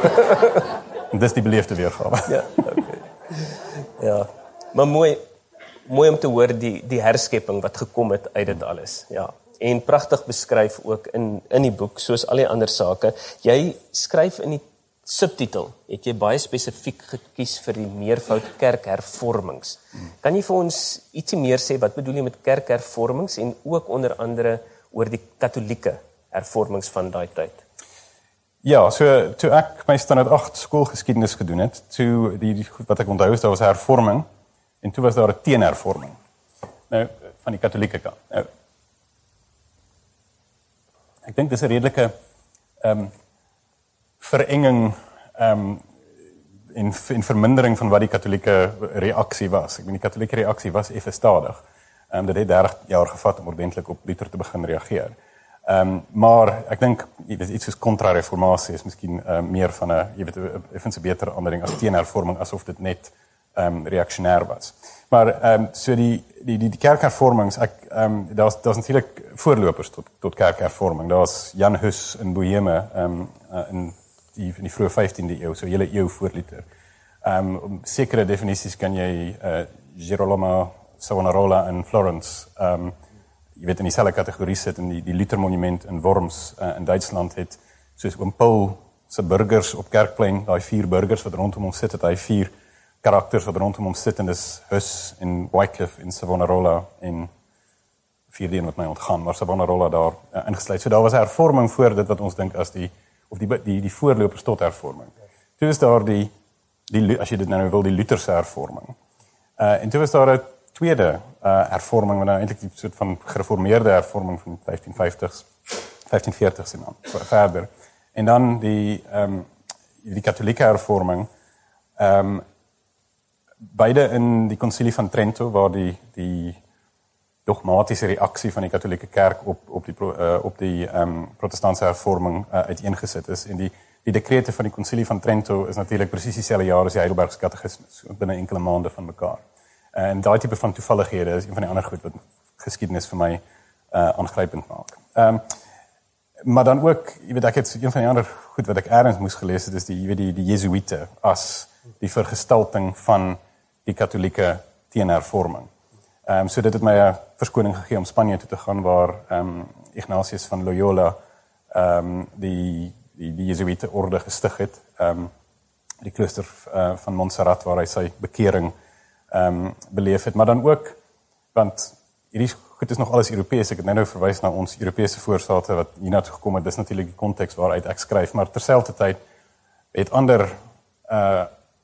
En dis die beleefde weergawe. Ja, okay. Ja, maar mooi, mooi om te hoor die, die herskepping wat gekom het uit dit alles, ja. En pragtig beskryf ook in, in die boek, soos al die ander sake. Jy skryf in die subtitel, het jy baie spesifiek gekies vir die meervoud kerkhervormings. Kan jy vir ons ietsie meer sê, wat bedoel jy met kerkhervormings, en ook onder andere oor die katholieke hervormings van daai tyd? Ja, so toe ek my standaard agt skoolgeskiedenis gedoen het, toe die, die wat ek onthou is, daar was 'n hervorming, en toe was daar 'n teenhervorming. Nou, van die katholieke kant. Nou, ek dink dis 'n redelike um, verenging um, en, en vermindering van wat die katholieke reaksie was. Ek meen, die katholieke reaksie was effe stadig. Um, dit het dertig jaar gevat om ordentlik op Luther te begin reageer. Um, maar ek dink, jy weet, iets soos kontra-reformatie is miskien uh, meer van 'n, jy weet, effens 'n beter aandering as teenhervorming, asof dit net um, reaksionêr was. Maar um, so die die die, die kerkhervormings, ek um, daar's daar's natuurlik voorlopers tot tot kerkhervorming. Daar's Jan Hus in Boheme um, uh, in die in die vroeë vyftiende eeu, so hele eeu voor Luther. Um, om sekere definisies kan jy uh, Girolamo Savonarola in Florence, um, jy weet, in dieselfde kategorie sit, in die, die Luther monument in Worms uh, in Duitsland het, soos oom Paul se burgers op Kerkplein, daai vier burgers wat rondom hom sit, het hy vier karakters wat rondom hom sit, en dis Hus en Wycliffe en Savonarola en vierde een wat my ontgaan, maar Savonarola daar uh, ingesluit. So daar was 'n hervorming voor dit wat ons dink as die, of die, die, die voorlopers tot hervorming. Toe is daar die, die, as jy dit nou wil, die Lutherse hervorming. Uh, en toe was daar 'n tweede uh, hervorming, wat nou eintlik die soort van gereformeerde hervorming van vyftien vyftigs, vyftien veertigs en dan verder. En dan die, um, die katholieke hervorming, um, beide in die Concilie van Trento, waar die, die dogmatiese reaksie van die katholieke kerk op, op die, uh, op die um, protestantse hervorming uh, uiteengesit is. En die, die dekrete van die Konsilie van Trento is natuurlik presies dieselfde jaar as die Heidelbergse Katekismes, binne enkele maande van mekaar. En daai tipe van toevallighede is een van die ander goed wat geskiedenis vir my uh, aangrypend maak. Um, maar dan ook, jy weet, ek het een van die ander goed wat ek ergens moes gelees het, is die, jy weet, die, die Jesuite as die vergestalting van die katholieke teenhervorming. Um, so dit het my 'n verskoning gegee om Spanje toe te gaan, waar um, Ignatius van Loyola um, die, die, die Jesuite orde gestig het, um, die klooster uh, van Montserrat, waar hy sy bekering um, beleef het, maar dan ook, want hierdie goed is nog alles Europees, ek het net nou verwys na ons Europese voorstate wat hiernatoe gekom het, dis natuurlik die konteks waaruit ek skryf, maar terselfdertyd het ander uh,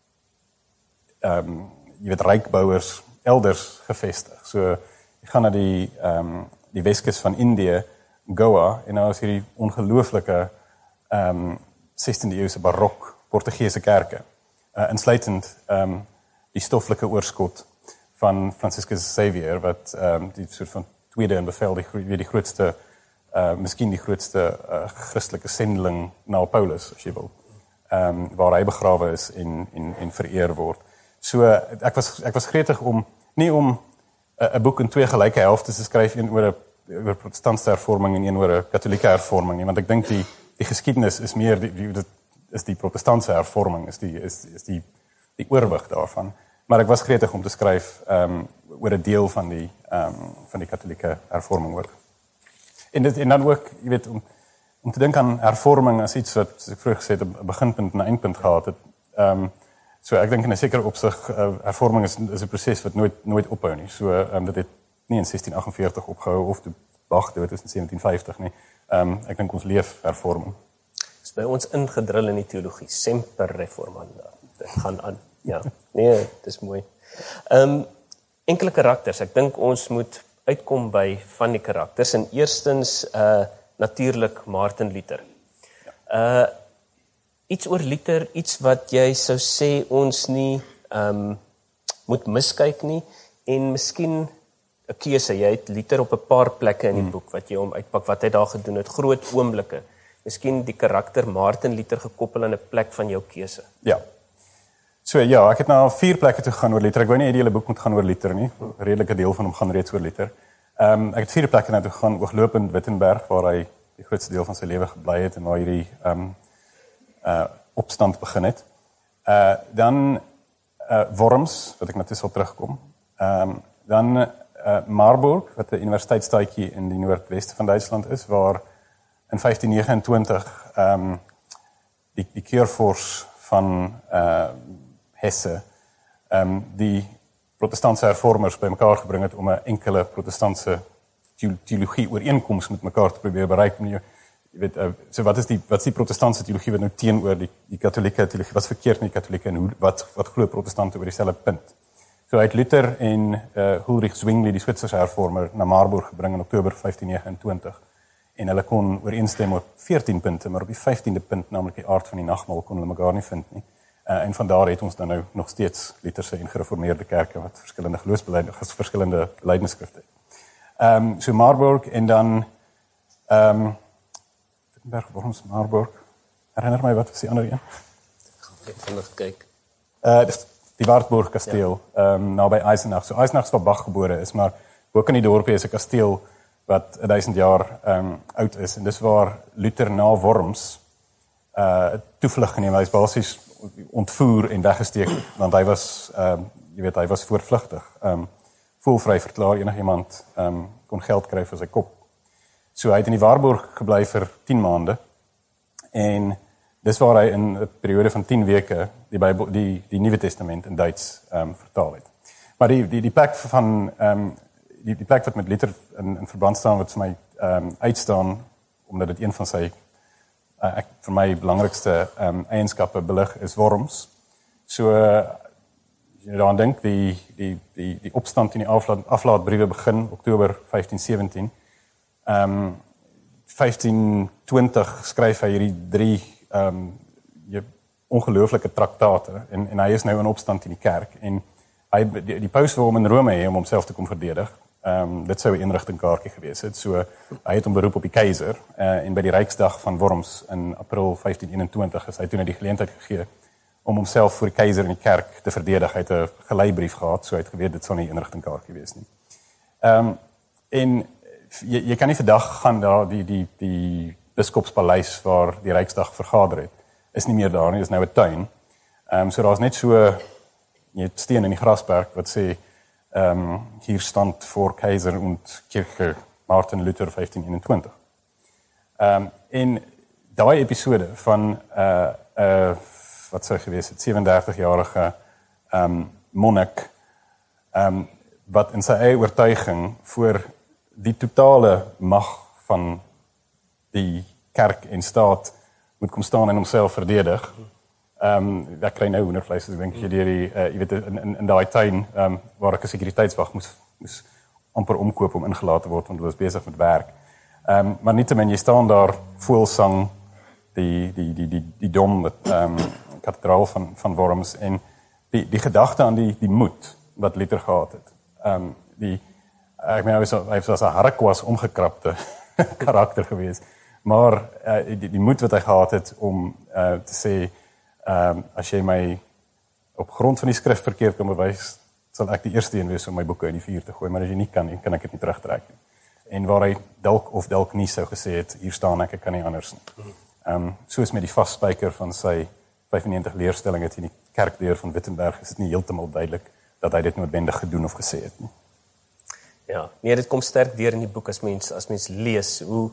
um, jy weet, rykbouers elders gevestig. So, jy gaan na die, um, die Weskus van Indië, Goa, en nou is hierdie ongelooflike um, sestiende eeuse barok Portugese kerke, uh, insluitend um, die stoffelike oorskot van Franciscus Xavier, wat um, die soort van tweede in bevel, die, die, die grootste, uh, miskien die grootste uh, christelike sendeling na Paulus, as jy wil, um, waar hy begrawe is en, en, en vereer word. So, ek was, ek was gretig om, nie om een boek in twee gelyke helftes te skryf, een oor een protestantse hervorming en een oor een katholieke hervorming, want ek dink die, die geskiedenis is meer, die, die, is die protestantse hervorming, is die, is, is die, die oorwig daarvan. Maar ek was gretig om te skryf um, oor een deel van die, um, van die katholieke hervorming ook. En, dit, en dan ook, jy weet, om, om te dink aan hervorming as iets wat, as ek vroeger gesê het, een beginpunt en een eindpunt gehad het. Um, so ek dink in 'n sekere opsig, uh, hervorming is, is een proces wat nooit, nooit ophou nie. So um, dit het nie in sestien agt en veertig opgehou, of toe Bach dood is in sewentien vyftig nie. Um, ek dink ons leef hervorming. Is by ons ingedrul in die teologie, semper reformanda. Dit gaan aan. Ja, nee, dit is mooi. Um, enkele karakters, ek dink ons moet uitkom by van die karakters, en eerstens uh, natuurlijk Martin Luther. Uh, iets oor Luther, iets wat jy sou sê ons nie um, moet miskyk nie, en miskien 'n keuse, jy het Luther op 'n paar plekke in die hmm. boek, wat jy hom uitpak, wat hy daar gedoen het, groot oomblikke, miskien die karakter Martin Luther gekoppel aan 'n plek van jou keuse. Ja. So ja, ek het nou vier plekke toe gegaan oor Luther. Ek wou nie die hele boek moet gaan oor Luther nie. 'n Redelike deel van hom gaan reeds oor Luther. Um, ek het vier plekke na toe gegaan, ooglopend Wittenberg, waar hy die grootste deel van sy lewe gebly het en waar hierdie um, uh, opstand begin het. Uh, dan uh, Worms, wat ek na toe sal terugkom. Um, dan uh, Marburg, wat 'n universiteitstaatjie in die noordweste van Duitsland is, waar in vyftien vyf negenentwintig um, die, die keurvors van uh, Hesse um, die protestantse hervormers by mekaar gebring het om 'n enkele protestantse teologie ooreenkoms met mekaar te probeer bereik. Jy weet, uh, so wat is die wat is die protestantse teologie wat nou teenoor die die katolieke teologie, wat is verkeerd met die katolieke en hoe wat wat glo protestante oor dieselfde punt. So uit Luther en uh, Ulrich Zwingli, die Switserse hervormer, na Marburg gebring in Oktober vyftien negenentwintig. En hulle kon ooreenstem op veertien punte, maar op die vyftiende punt, naamlik die aard van die nagmaal, kon hulle mekaar nie vind nie. Uh, en vandaar het ons dan nou nog steeds Lutherse en gereformeerde kerke wat verskillende geloofsbeleid, verskillende belydenisskrifte het. Um, so Marburg en dan um, Wittenberg, Worms, Marburg. Herinner my, wat was die ander een? Ek gaan nog kyk. Uh, die Wartburg kasteel, ja. um, nou by Eisenach. So Eisenach is waar Bach gebore is, maar ook in die dorpie is 'n kasteel wat duisend jaar um, oud is. En dis waar Luther na Worms uh, toevlug geneem. Hy is basies ontvoer en weggesteek, want hy was, um, jy weet, hy was voortvlugtig. Um, voelvry verklaar, enigiemand um, kon geld kry vir sy kop. So hy het in die Warburg gebly vir tien maande, en dis waar hy in 'n periode van tien weke die Bybel, die, die Nuwe Testament in Duits um, vertaal het. Maar die, die, die plek van, um, die, die plek wat met Luther in, in verband staan, wat vir my um, uitstaan, omdat dit een van sy Uh, ek, vir my belangrikste um, eienskappe belig is Worms. So, uh, as jy daaraan dink, die, die, die, die opstand in die aflaat, aflaatbriewe begin, Oktober vyftien sewentien. Um, vyftien twintig skryf hy hierdie drie um, ongelooflike traktate, en, en hy is nou in opstand in die kerk. En hy, die, die paus wil hom in Rome hê om homself te kom verdedig. um, dit sou 'n eenrigtingkaartjie gewees het. So hy het hom beroep op die keiser uh, en by die Ryksdag van Worms in April vyftien eenentwintig is hy toe net die geleentheid gegee om homself voor die keiser in die kerk te verdedig. Hy het 'n geleibrief gehad, so hy het geweet dit sal nie 'n eenrigtingkaartjie wees nie. Ehm um, en jy, jy kan nie vandag gaan daar die die die biskopspaleis waar die Ryksdag vergader het, is nie meer daar nie, is nou 'n tuin. Ehm um, so daar's net so jy het steen in die grasperk wat sê ehm um, hier stand voor keizer und Kirche Martin Luther vyftien eenentwintig. Ehm um, en daai episode van 'n uh, 'n uh, wat sou gewees het sewendertig-jarige ehm um, monnik ehm um, wat in sy eie oortuiging voor die totale mag van die kerk en staat moet kom staan en homself verdedig. Ehm um, ek kry nou hoendervleis, ek dink jy deur die uh, jy weet in in, in daai tuin ehm um, waar ek 'n sekuriteitswag moes moes amper omkoop om ingelaat te word want hulle was besig met werk. Ehm um, maar nietemin jy staan daar voelsang die die die die die dom met ehm um, kathedraal van van Worms en die die gedagte aan die die moed wat Luther gehad het. Ehm um, die ek meen hy was hy was 'n harkwas omgekrapte karakter geweest, maar uh, die die moed wat hy gehad het om uh, te sê ehm um, as jy my op grond van die skrif verkeerd kan bewys, sal ek die eerste een wees om my boeke in die vuur te gooi, maar as jy nie kan nie, kan ek dit nie terugtrek nie. En waar hy dalk of dalk nie sou gesê het, hier staan ek, ek kan nie anders nie. Ehm um, soos met die vasspyker van sy vyfennegentig leerstelling het in die kerkdeur van Wittenberg, is dit nie heeltemal duidelik dat hy dit noodwendig gedoen of gesê het nie. Ja, nee, dit kom sterk deur in die boek as mens as mens lees hoe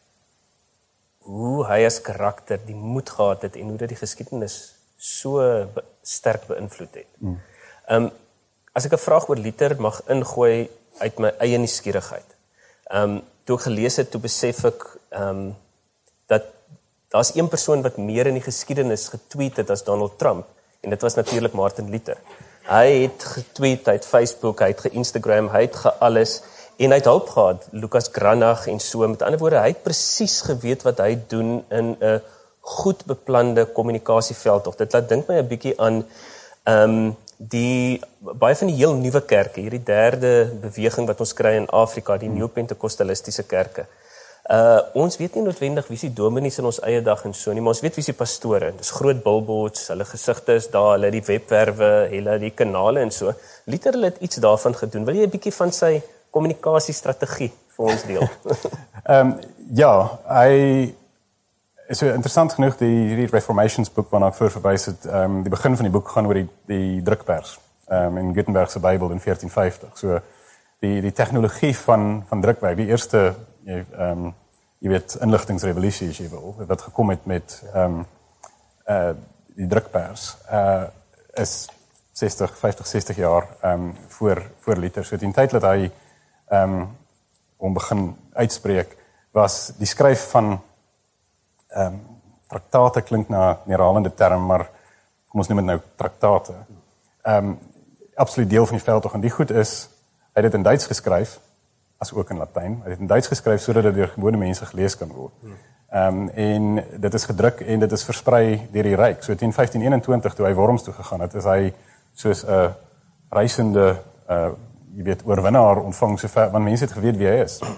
hoe hy as karakter die moed gehad het en hoe dit die geskiedenis so be, sterk beïnvloed het. Mm. Um, as ek 'n vraag oor Luther mag ingooi uit my eie nuuskierigheid. Um, toe ek gelees het, toe besef ek um, dat daar's een persoon wat meer in die geskiedenis getweet het as Donald Trump, en dit was natuurlik Martin Luther. Hy het getweet, hy het Facebook, hy het ge-Instagram, hy het ge-alles, en hy het hulp gehad, Lucas Granach en so, met ander woorde, hy het presies geweet wat hy doen in 'n goed beplande kommunikasieveld. Dit laat dink my 'n bietjie aan um, die baie van die heel nuwe kerke, hierdie derde beweging wat ons kry in Afrika, die neo-pentekostalistiese kerke. Uh, ons weet nie noodwendig wie is die dominees in ons eie dag en so nie, maar ons weet wie is die pastore. Dis groot billboards, hulle gesigte is daar, hulle die webwerwe, hulle die kanale en so. Luther het iets daarvan gedoen. Wil jy 'n bietjie van sy kommunikasiestrategie vir ons deel? Ehm um, ja, hy is so interessant genoeg die hierdie Reformations boek waarna ek voor verwys het. Ehm um, die begin van die boek gaan oor die die drukpers ehm um, in Gutenberg se Bybel in veertien vyftig. So die die tegnologie van van drukwerk, die eerste jy ehm um, jy weet inligtingsrevolusie as jy wil, wat gekom het met ehm um, uh die drukpers uh is sestig, vyftig, sestig jaar ehm um, voor voor Luther. So die tyd dat hy ehm um, om begin uitspreek was die skryf van ehm um, traktate klink na 'n herhalende term, maar kom ons noem dit nou traktate. Ehm um, absoluut deel van die veldtog en die goed is hy het dit in Duits geskryf as ook in Latyn. Hy het dit in Duits geskryf sodat dit deur gewone mense gelees kan word. Ehm um, en dit is gedruk en dit is versprei deur die ryk. So teen vyftien eenentwintig toe hy Worms toe gegaan het, is hy soos 'n uh, reisende uh jy weet oorwinnaar ontvang so ver, want mense het geweet wie hy is.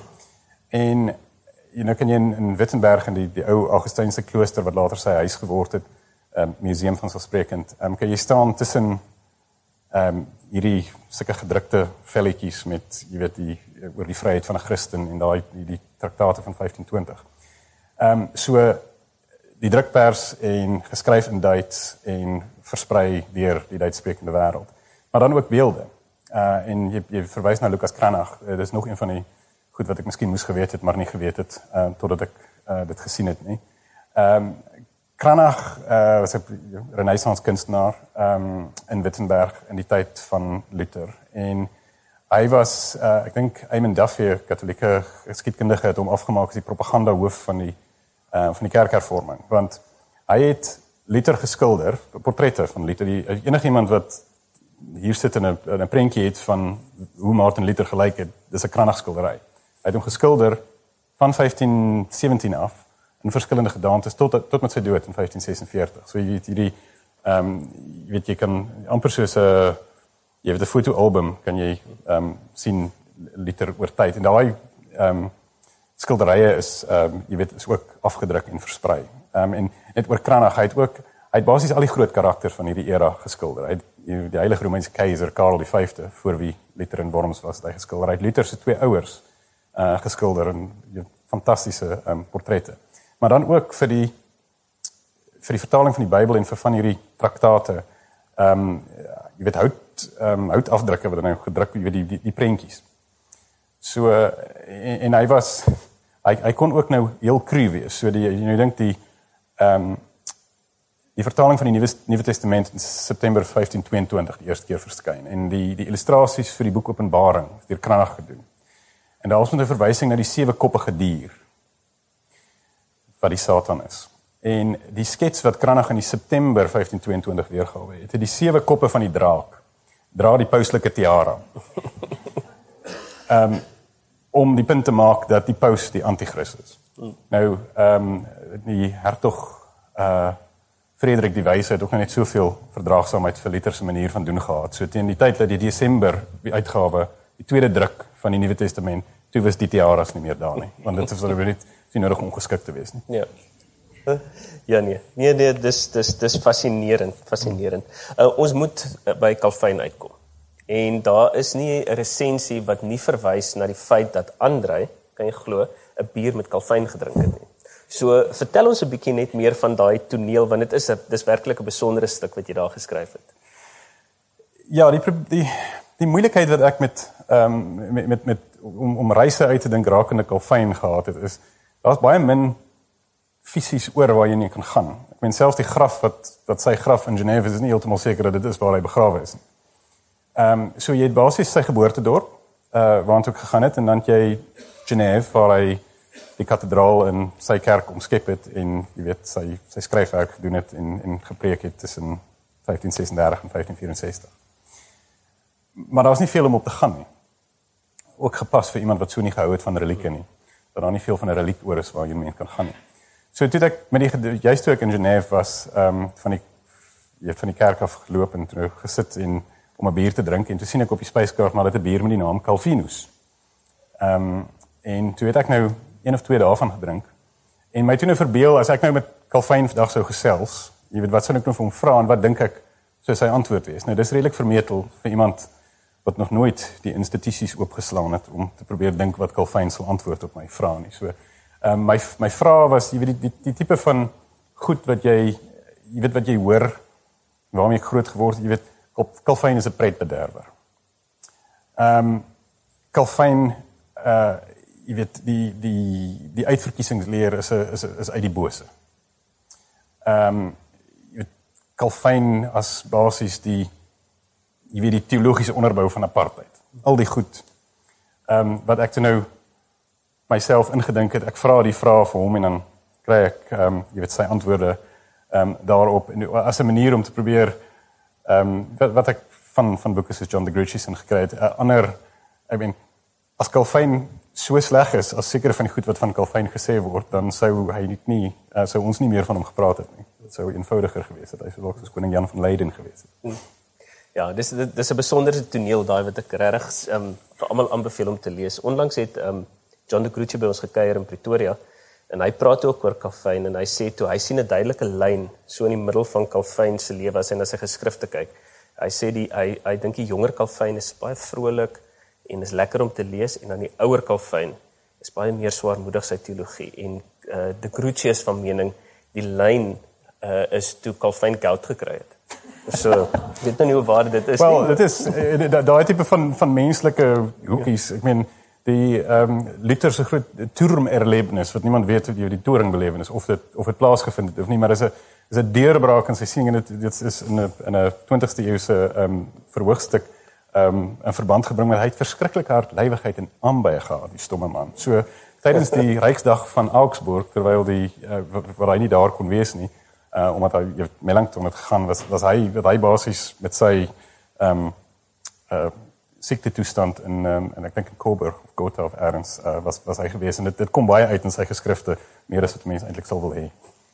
En jy nou kan jy in, in Wittenberg in die die ou Augustynse klooster wat later sy huis geword het, um, museum van selfsprekend. Ehm um, kan jy staan tussen ehm um, hierdie sulke gedrukte velletjies met jy weet die oor die vryheid van 'n Christen en daai die, die traktate van vyftien twintig. Ehm um, so die drukpers en geskryf in Duits en versprei deur die Duitssprekende wêreld. Maar dan ook beelde. Uh en jy jy verwys na Lucas Granach. Uh, dis nog een van die goed wat ek miskien moes geweet het, maar nie geweet het uh totdat ek uh dit gesien het nie. Ehm um, Granach uh was 'n Renaissance kunstenaar um in Wittenberg in die tyd van Luther en hy was uh ek dink Eamon Duffy, Katolieke geskiedkundige, het hom afgemaak as die propaganda hoof van die uh van die kerkhervorming, want hy het Luther geskilder, portrette van Luther. Die enigiemand wat hier sit in 'n 'n prentjie het van hoe Martin Luther gelyk het, dis 'n Granach skildery. Hy het hom geskilder van vyftien sewentien af in verskillende gedaantes tot tot met sy dood in vyftien sesenveertig. So jy weet hierdie ehm um, jy weet jy kan amper soos 'n jy weet 'n fotoalbum kan jy ehm um, sien Luther oor tyd. En daai ehm um, skilderye is ehm um, jy weet is ook afgedruk en versprei. Ehm um, en net oor Cranach, hy het ook hy het basies al die groot karakters van hierdie era geskilder. Hy het die, die heilige Romeinse keiser Karel die vyfde voor wie Luther in Worms was, hy geskilder. Hy het Luther se twee ouers uh geskilder en jy, fantastiese ehm um, portrette. Maar dan ook vir die vir die vertaling van die Bybel en vir van hierdie traktate, ehm um, jy weet hout ehm um, houtafdrukke wat nou gedruk, jy weet die die, die prentjies. So en, en hy was hy hy kon ook nou heel cru wees. So die jy nou dink die ehm um, die vertaling van die Nuwe Nuwe Testament in September vyftien tweeëntwintig die eerste keer verskyn en die die illustrasies vir die boek Openbaring is deur Cranach gedoen. En daar is met 'n verwysing na die sewe-koppige dier wat die Satan is. En die skets wat Cranach in die September vyftien tweeëntwintig weergawe het, het die sewe koppe van die draak, dra die pauslike tiara. Um, om die punt te maak dat die paus die antichrist is. Mm. Nou, um, die hertog uh, Frederik die Wyse het ook net soveel verdraagsaamheid vir Luther se manier van doen gehad. So teen die tyd dat die Desember die uitgawe, die tweede druk van die Nuwe Testament, toe was die tiaras nie meer daar nie, want dit was alweer net nie nodig om geskik te wees nie. Ja. Ja nee, nee nee, dis dis dis fascinerend, fascinerend. Uh, ons moet uh, by Calvin uitkom. En daar is nie 'n resensie wat nie verwys na die feit dat Andrei, kan jy glo, 'n bier met Calvin gedrink het nie. So vertel ons 'n bietjie net meer van daai toneel, want dit is 'n dis werklik 'n besondere stuk wat jy daar geskryf het. Ja, die die die moeilikheid wat ek met ehm um, met met met om om reise uit te dink rakende Calvin gehad het, is daar's baie min fisies oor waar jy nie kan gaan. Ek meen selfs die graf wat wat sy graf in Genève is, is nie heeltemal seker dat dit is waar hy begrawe is nie. Ehm um, so jy het basies sy geboortedorp uh waar hy ook gegaan het en dan jy Genève waar hy die kathedraal en sy kerk omskep het en jy weet sy sy skryfwerk gedoen het en en gepreek het tussen vyftien sesendertig en vyftien vyf-en-sestig. Maar daar was nie veel om op te gaan nie. Ook gepas vir iemand wat so nie gehou het van relieke nie. Dat daar nie veel van 'n reliek oor is waar jy mee kan gaan nie. So toe ek met die juist toe ek in Genève was, ehm um, van die jy het van die kerk af geloop en toe gesit en om 'n bier te drink en toe sien ek op die spyskaart maar dit 'n bier met die naam Calvinus. Ehm um, en toe het ek nou een of twee daarvan gedrink. En my toe nou verbeel as ek nou met Calvin vandag sou gesels, jy weet wat sou ek nou vir hom vra en wat dink ek sou sy antwoord wees. Nou dis redelik vermetel vir iemand wat nog nooit die institusies oopgeslaan het om te probeer dink wat Calvin sal antwoord op my vrae nie. So ehm um, my my vraag was jy weet die die, die tipe van goed wat jy jy weet wat jy hoor waarmee ek groot geword het, jy weet Calvin is 'n pretbederwer. Ehm um, Calvin uh jy weet die die die uitverkiesingsleer is 'n is is uit die bose. Ehm um, jy weet Calvin as basies die jy weet die teologiese onderbou van apartheid. Al die goed. Ehm um, wat ek toe nou myself ingedink het, ek vra die vrae vir hom en dan kry ek ehm um, jy weet sy antwoorde ehm um, daarop en as 'n manier om te probeer ehm um, wat, wat ek van van boeke soos John de Gruchy's gekry het, 'n ander ek meen as Calvin so sleg is as sekere van die goed wat van Calvin gesê word, dan sou hy nie uh, sou ons nie meer van hom gepraat het nie. Dit sou eenvoudiger gewees het. Hy sou dalk soos koning Jan van Leyden gewees het. Ja, dis dis 'n besondere toneel daai wat ek regtig um, vir almal aanbeveel om te lees. Onlangs het um, John de Gruchy by ons gekuier in Pretoria en hy praat ook oor Calvin en hy sê toe hy sien 'n duidelike lyn so in die middel van Calvin se lewe as hy na sy geskrifte kyk. Hy sê die hy hy dink die jonger Calvin is baie vrolik en is lekker om te lees en dan die ouer Calvin is baie meer swaarmoedig sy teologie en uh, de Gruchy is van mening die lyn uh, is toe Calvin geld gekry het. So, ek weet nou nie hoe waar dit is well, nie. Wel, dit is daai tipe van van menslike hoekies. Ek meen die ehm um, Luther se groot Turmerlebnis wat niemand weet of jy die Turingbelewenis of dit of dit plaasgevind het of nie, maar is 'n is 'n deurbraak in sy siening en dit dit is in 'n in 'n twintigste eeuse ehm um, verhoogstuk ehm um, in verband gebring met hy het verskriklik hardlywigheid en aanbye gehad, die stomme man. So tydens die Ryksdag van Augsburg terwyl die uh, waar hy nie daar kon wees nie, uh, omdat hy Melanchthon het gegaan was was hy wat hy basies met sy ehm um, uh, siektetoestand in um, en ek dink in Coburg of Gotha of Erns uh, was was hy gewees en dit dit kom baie uit in sy geskrifte meer as wat mense eintlik sal wil hê.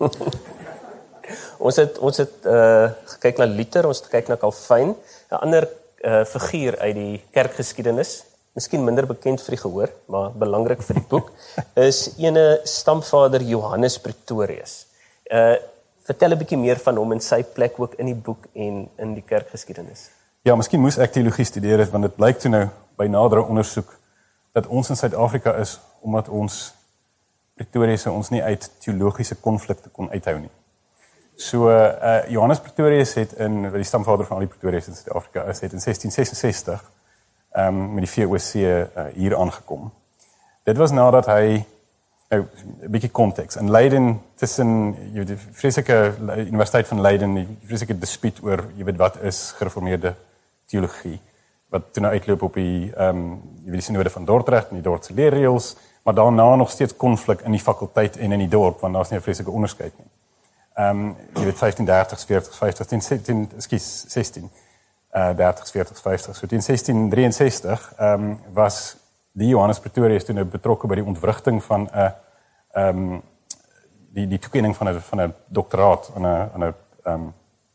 Ons het ons het uh, gekyk na Luther, ons het gekyk na Calvin, 'n ander uh, figuur uit die kerkgeskiedenis, miskien minder bekend vir die gehoor, maar belangrik vir die boek, is ene stamvader Johannes Pretorius. Uh, vertel 'n bietjie meer van hom en sy plek ook in die boek en in die kerkgeskiedenis. Ja, miskien moes ek teologie studeer het, want dit blyk toe nou by nadere ondersoek dat ons in Suid-Afrika is, omdat ons Pretorius ons nie uit teologiese konflikte kon uithou nie. So, uh, Johannes Pretorius het in, wat die stamvader van al die Pretorius in Suid-Afrika is, het in sestien sesensestig um, met die V O C uh, hier aangekom. Dit was nadat hy, nou, 'n bietjie konteks, in Leiden, tussen, jy weet, die vreeslike Universiteit van Leiden, die vreeslike dispuut oor, jy weet, wat is gereformeerde teologie, wat toe nou uitloop op die, um, jy weet, die synode van Dordrecht en die Dordtse leerreëls, maar daarna nog steeds konflik in die fakulteit en in die dorp, want daar is nie 'n vreeslike onderskeid nie. Um, jy weet, vyftien dertig, veertig, vyftig, ten, excuse, sestien dertig, veertig, vyftig, so teen sestien drieënsestig um, was die Johannes Pretorius toen nou betrokke by die ontwrigting van 'n um, die die toekenning van 'n van 'n doktoraat aan 'n aan 'n um,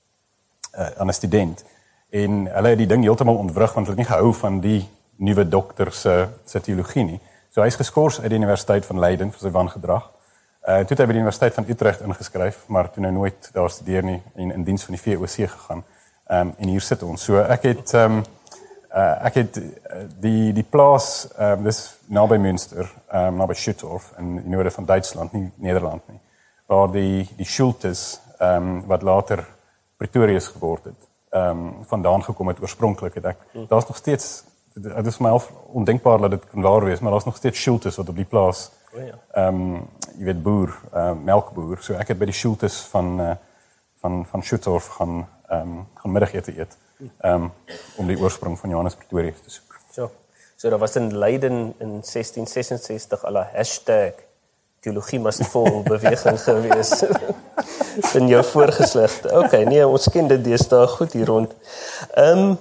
uh, aan 'n student. En hulle het die ding heeltemal ontwrig want hulle het nie gehou van die nuwe dokter se se teologie nie. So hy is geskort uit die Universiteit van Leiden vir sy wangedrag. Uh, toe het hy by die Universiteit van Utrecht ingeskryf, maar toe nou nooit daar studeer nie en in diens van die V O C gegaan. Um, en hier sit ons. So ek het um, uh, ek het die die plaas, um, dis naby Münster, um, naby Schüttorf in die noorde van Duitsland, nie Nederland nie, waar die die Schultes um, wat later Pretorius geword het, um, vandaan gekom het oorspronklik het ek. Hmm. Daar's nog steeds, dit is vir my al ondenkbaar dat dit kan waar wees, maar daar's nog steeds Schultes wat op die plaas, oh ja. um, jy weet boer, uh, melkboer. So ek het by die Schultes van uh, van van Schüttorf gaan um, gaan middagete eet, um, om die oorsprong van Johannes Pretorius te soek. So, so daar was in Leiden in sestien sesensestig al 'n hashtag teologie must fall beweging gewees in jou voorgeslegte. Okay, nee, ons ken dit deesdae goed hier rond. Ehm um,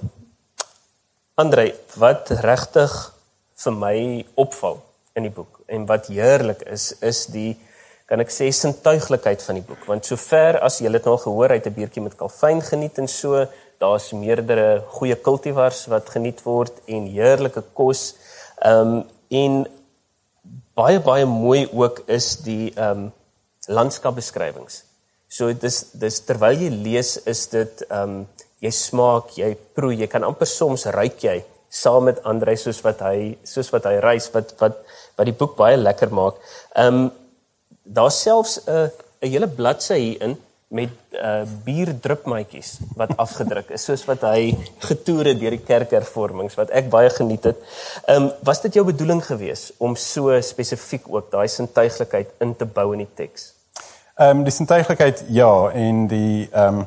André, wat regtig vir my opval in die boek en wat heerlik is, is die, kan ek sê, sintuiglikheid van die boek. Want sover as jy het nou gehoor, hy het 'n beertjie met kalfyn geniet en so, daar's meerdere goeie kultivars wat geniet word en heerlike kos. Ehm um, en baie baie mooi ook is die ehm um, landskapbeskrywings. So dis dis terwyl jy lees is dit ehm um, jy smaak, jy proe, jy kan amper soms ruik jy saam met André soos wat hy soos wat hy reis wat wat wat die boek baie lekker maak. Ehm um, daar's selfs 'n uh, 'n hele bladsy hierin met uh, bierdrupmaatjies wat afgedruk is, soos wat hy getoer het deur die kerkhervormings, wat ek baie geniet het. Um, was dit jou bedoeling gewees om so spesifiek ook daai sintuiglikheid in te bou in die teks? Um, die sintuiglikheid, ja, en die, um,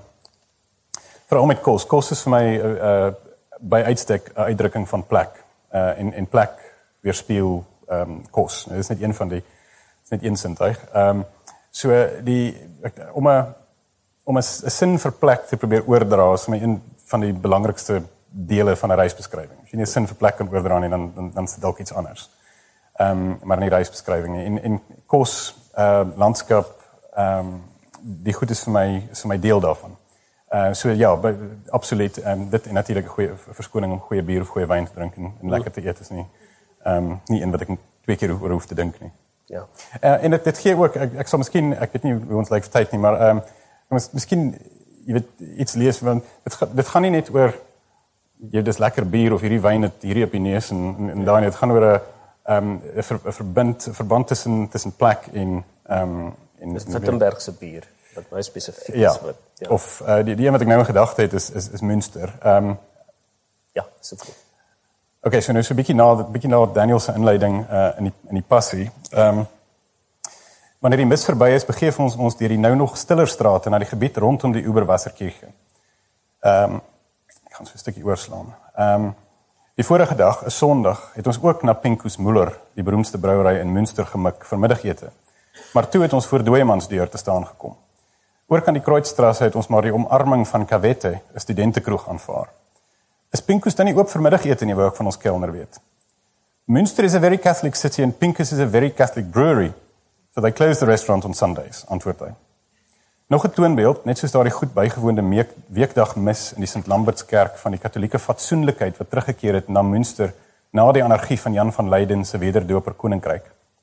veral met kos, kos is vir my uh, uh, by uitstek 'n uitdrukking van plek, uh, en, en plek weerspieël um, kos. Nou, dit is net een van die, dit is net een sintuig. Um, so die, om 'n om 'n sin vir plek te probeer oordra is my een van die belangrikste dele van 'n reisbeskrywing. As jy nie 'n sin vir plek kan oordra nie, dan dan dan is dit dalk iets anders. Ehm um, maar nie reisbeskrywing nie. En en kos, uh landskap, ehm um, die goed is vir my is vir my deel daarvan. Uh so ja, by, absoluut. Ehm um, dit en natuurlik 'n goeie verskoning om goeie bier of goeie wyn te drink en, en lekker te eet is nie ehm um, nie een wat ek twee keer oor hoef te dink nie. Ja. Uh, en dit dit gee ook ek, ek sal miskien ek weet nie hoe ons lyk vir tyd nie, maar ehm um, Mis, miskien, jy weet, iets lees, want dit, dit gaan nie net oor, jy dis lekker bier, of hierdie wyn het hierdie op die neus, en, en, en daar nie, dit gaan oor 'n um, ver, verbind, verband tussen, tussen plek en... Um, en dis Wittenbergse bier, wat baie spesifiek ja, is. Wat, ja, of uh, die, die een wat ek nou in gedagte het, is, is, is Münster. Um, ja, so goed. Okay, so nou so 'n bietjie na, bietjie na Daniel se inleiding uh, in, die, in die passie. Um, Wanneer die mis verby is, begeef ons ons deur die nou nog stiller strate na die gebied rondom die Oberwasserkirche. Ehm um, ek gaan so 'n stukkie oorslaan. Ehm um, die vorige dag, 'n Sondag, het ons ook na Pinkus Müller, die beroemdste brouery in Münster, gemik vir middagete. Maar toe het ons voor Dooiemansdeur te staan gekom. Oor kan die Kreuzstrasse het ons maar die omarming van Cavette, 'n studentekroeg, aanvaar. Is Pinkus dan nie oop vir middagete nie, wou ek van ons kelner weet. Münster is a very Catholic city and Pinkus is a very Catholic brewery. So they close the restaurant on Sundays, antwoord hy. Nog 'n toonbeeld, net soos daardie goed bygewoonde weekdag mis in die Sint Lambertskerk van die katholieke fatsoenlikheid wat teruggekeer het na Münster na die anargie van Jan van Leyden se wederdoper koninkryk.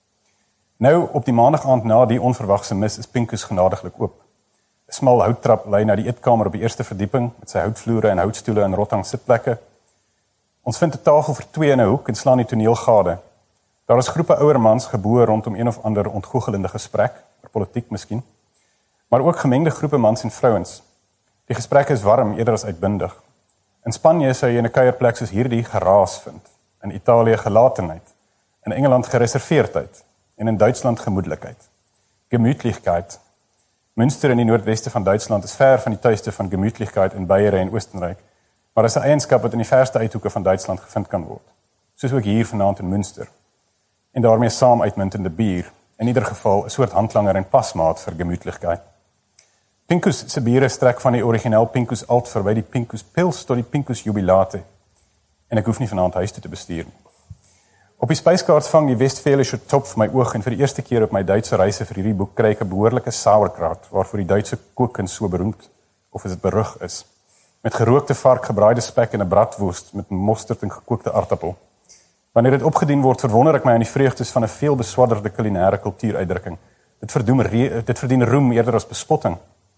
Nou, op die maandagaand na die onverwagse mis, is Pinkus genadiglik oop. 'n Smal houttrap lei na die eetkamer op die eerste verdieping, met sy houtvloere en houtstoele en rotting sitplekke. Ons vind 'n tafel vir twee in 'n hoek en slaan die toneel gade. Daar is groepe ouer mans geboe rondom een of ander ontgoochelende gesprek, oor politiek miskien, maar ook gemengde groepe mans en vrouens. Die gesprek is warm, eerder as uitbundig. In Spanje sou jy in 'n kuierplek soos hierdie geraas vind, in Italië gelatenheid, in Engeland gereserveerdheid, en in Duitsland gemoedelikheid. Gemütlichkeit. Münster in die noordweste van Duitsland is ver van die tuiste van Gemütlichkeit in Beieren en Oostenryk, maar is 'n eienskap wat in die verste uithoeke van Duitsland gevind kan word, soos ook hier vanaand in Münster. En daarmee saam uitmuntende bier, in ieder geval 'n soort handlanger en pasmaat vir Gemütlichkeit. Pinkus se biere strek van die origineel Pinkus Alt verby die Pinkus Pils tot die Pinkus Jubilate, en ek hoef nie vanaand huis toe te bestuur nie. Op die spyskaart vang die Westfälische Topf my oog en vir die eerste keer op my Duitse reise vir hierdie boek kry ek 'n behoorlike sauerkraut, waarvoor die Duitse kookkuns so beroemd, of is dit berug is, met gerookte vark, gebraaide spek en 'n bratwurst met mosterd en gekookte aardappel. Wanneer dit opgedien word, verwonder ek my aan die vreugdes van 'n veel beswadderde kulinaire kultuuruitdrukking. Dit verdien, dit verdien roem eerder as bespotting.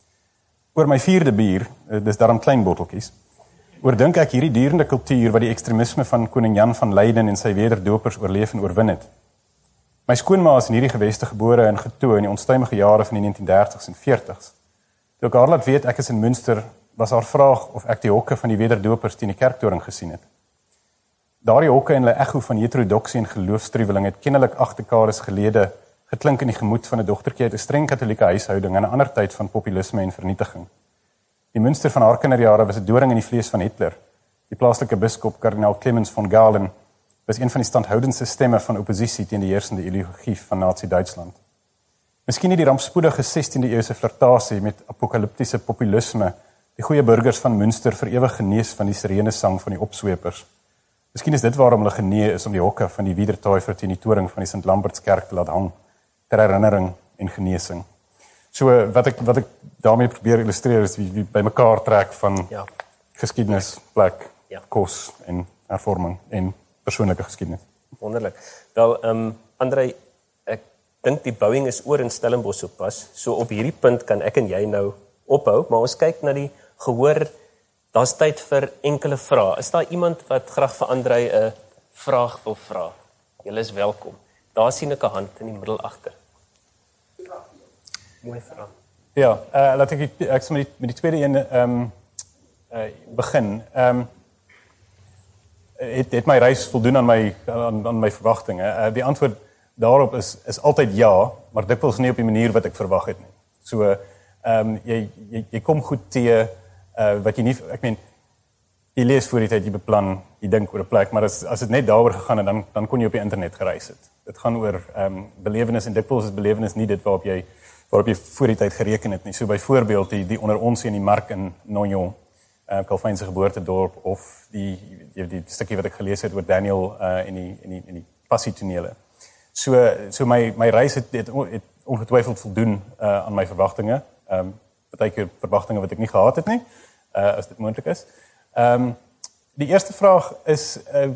Oor my vierde bier, dis daarom klein botteltjies, oordink ek hierdie durende kultuur wat die ekstremisme van koning Jan van Leyden en sy wederdopers oorleef en oorwin het. My skoonma is in hierdie geweste gebore en getoe in die onstuimige jare van die negentien dertigs en veertigs. Toe ek haar laat weet ek is in Münster, was haar vraag of ek die hokke van die wederdopers teen die kerktoring gesien het. Daardie hokke en hulle echo van heterodoksie en geloofstruweling het kennelik agt dekades gelede geklink in die gemoed van 'n dogtertjie uit 'n streng katholieke huishouding in 'n ander tyd van populisme en vernietiging. Die Münster van haar kinderjare was 'n doring in die vlees van Hitler. Die plaaslike biskop, kardinaal Clemens von Galen, was een van die standhoudendste stemme van oppositie teen die heersende ideologie van Nazi-Duitsland. Miskien het die rampspoedige sestiende eeuse flirtasie met apokaliptiese populisme die goeie burgers van Münster vir ewig genees van die sirenesang van die opswepers. Miskien is dit waarom hulle genee is om die hokke van die Wiedertäufer teen die toring van die Sint Lambertskerk te laat hang, ter herinnering en genesing. So wat ek wat ek daarmee probeer illustreer is wie, wie by mekaar trek van ja. geskiedenis, plek, ja. kos en hervorming en persoonlike geskiedenis. Wonderlik. Wel, ehm um, Andrei, ek dink die bouing is oor in Stellenbosch sopas. So op hierdie punt kan ek en jy nou ophou, maar ons kyk na die gehoor. Daar's tyd vir enkele vrae. Is daar iemand wat graag vir Andrei 'n vraag wil vra? Julle is welkom. Daar sien ek 'n hand in die middel agter. Mooi vraag. Ja, uh, laat ek ek sal met die, met die tweede een ehm um, uh, begin. Ehm um, het het my reis voldoen aan my aan, aan my verwagtinge. Uh, die antwoord daarop is is altyd ja, maar dikwels nie op die manier wat ek verwag het nie. So ehm um, jy, jy jy kom goed te uh, wat jy nie ek meen jy lees voor die tyd, jy beplan, jy dink oor 'n plek, maar as as dit net daaroor gegaan het, dan dan kon jy op die internet gereis het. Dit gaan oor ehm um, belewenis en dikwels is belewenis nie dit waarop jy waarop jy voor die tyd gereken het nie. So byvoorbeeld die die onder ons in die mark in Nonjon, uh, Calvin se geboortedorp, of die die, die stukkie wat ek gelees het oor Daniel uh, in die in die in die passietonele. So so my my reis het, het, het ongetwyfeld voldoen uh, aan my verwagtinge. Ehm um, partykeer verwagtinge wat ek nie gehad het nie, uh, as dit moontlik is. Ehm um, die eerste vraag is uh,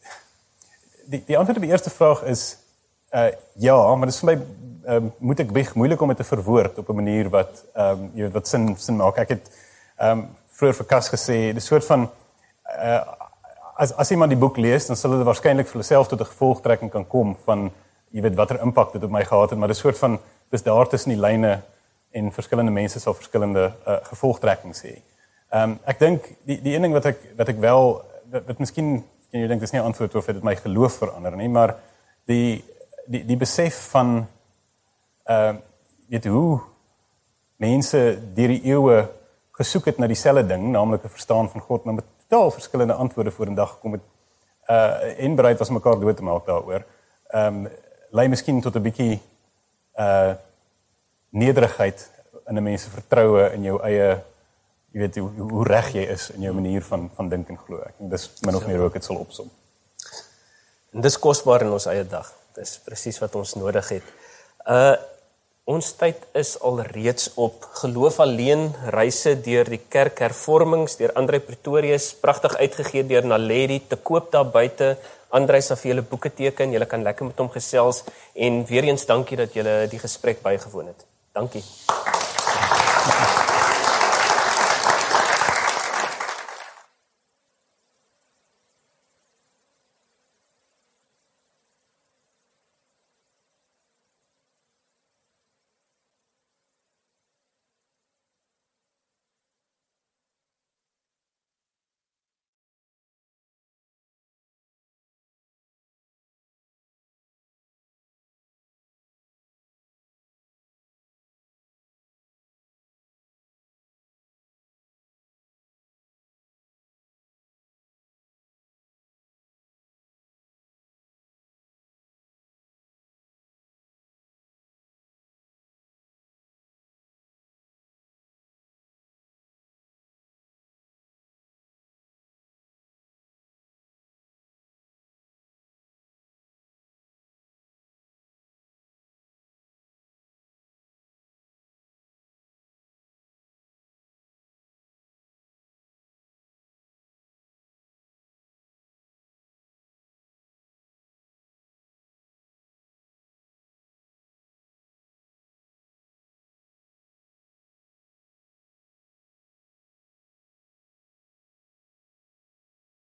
die die antwoord op die eerste vraag is uh, ja, maar dit is vir my Um, moet ek weg moeilik om dit te verwoord op 'n manier wat um, jy weet wat sin sin maak. Ek het um, vroeër vir Kas gesê, die soort van uh, as as iemand die boek lees, dan sal hulle waarskynlik vir hulself tot 'n gevolgtrekking kan kom van jy weet watter impak dit op my gehad het, maar 'n soort van dis daar tussen die lyne en verskillende mense sal verskillende uh, gevolgtrekkings hê. Um, ek dink die die een ding wat ek wat ek wel wat, wat miskien kan jy dink dis nie 'n antwoord of dit my geloof verander nie, maar die die die besef van Uh, weet hoe mense deur die eeue gesoek het na dieselfde ding, naamlik 'n verstaan van God, maar met totaal verskillende antwoorde vorendag gekom het, uh, en bereid was mekaar dood te maak daaroor, um, lei miskien tot 'n bietjie uh, nederigheid in 'n mens se vertroue in jou eie, jy weet hoe, hoe reg jy is in jou manier van van dink en glo. Ek dink dis min of meer hoe ek dit sal opsom. En dis kosbaar in ons eie dag. Dis presies wat ons nodig het. Uh Ons tyd is alreeds op. Geloof alleen, reise deur die kerkhervormings, deur André Pretorius, pragtig uitgegee deur Naledi, te koop daar buite. André sal vir julle boeke teken, julle kan lekker met hom gesels, en weer eens dankie dat julle die gesprek bygewoon het. Dankie.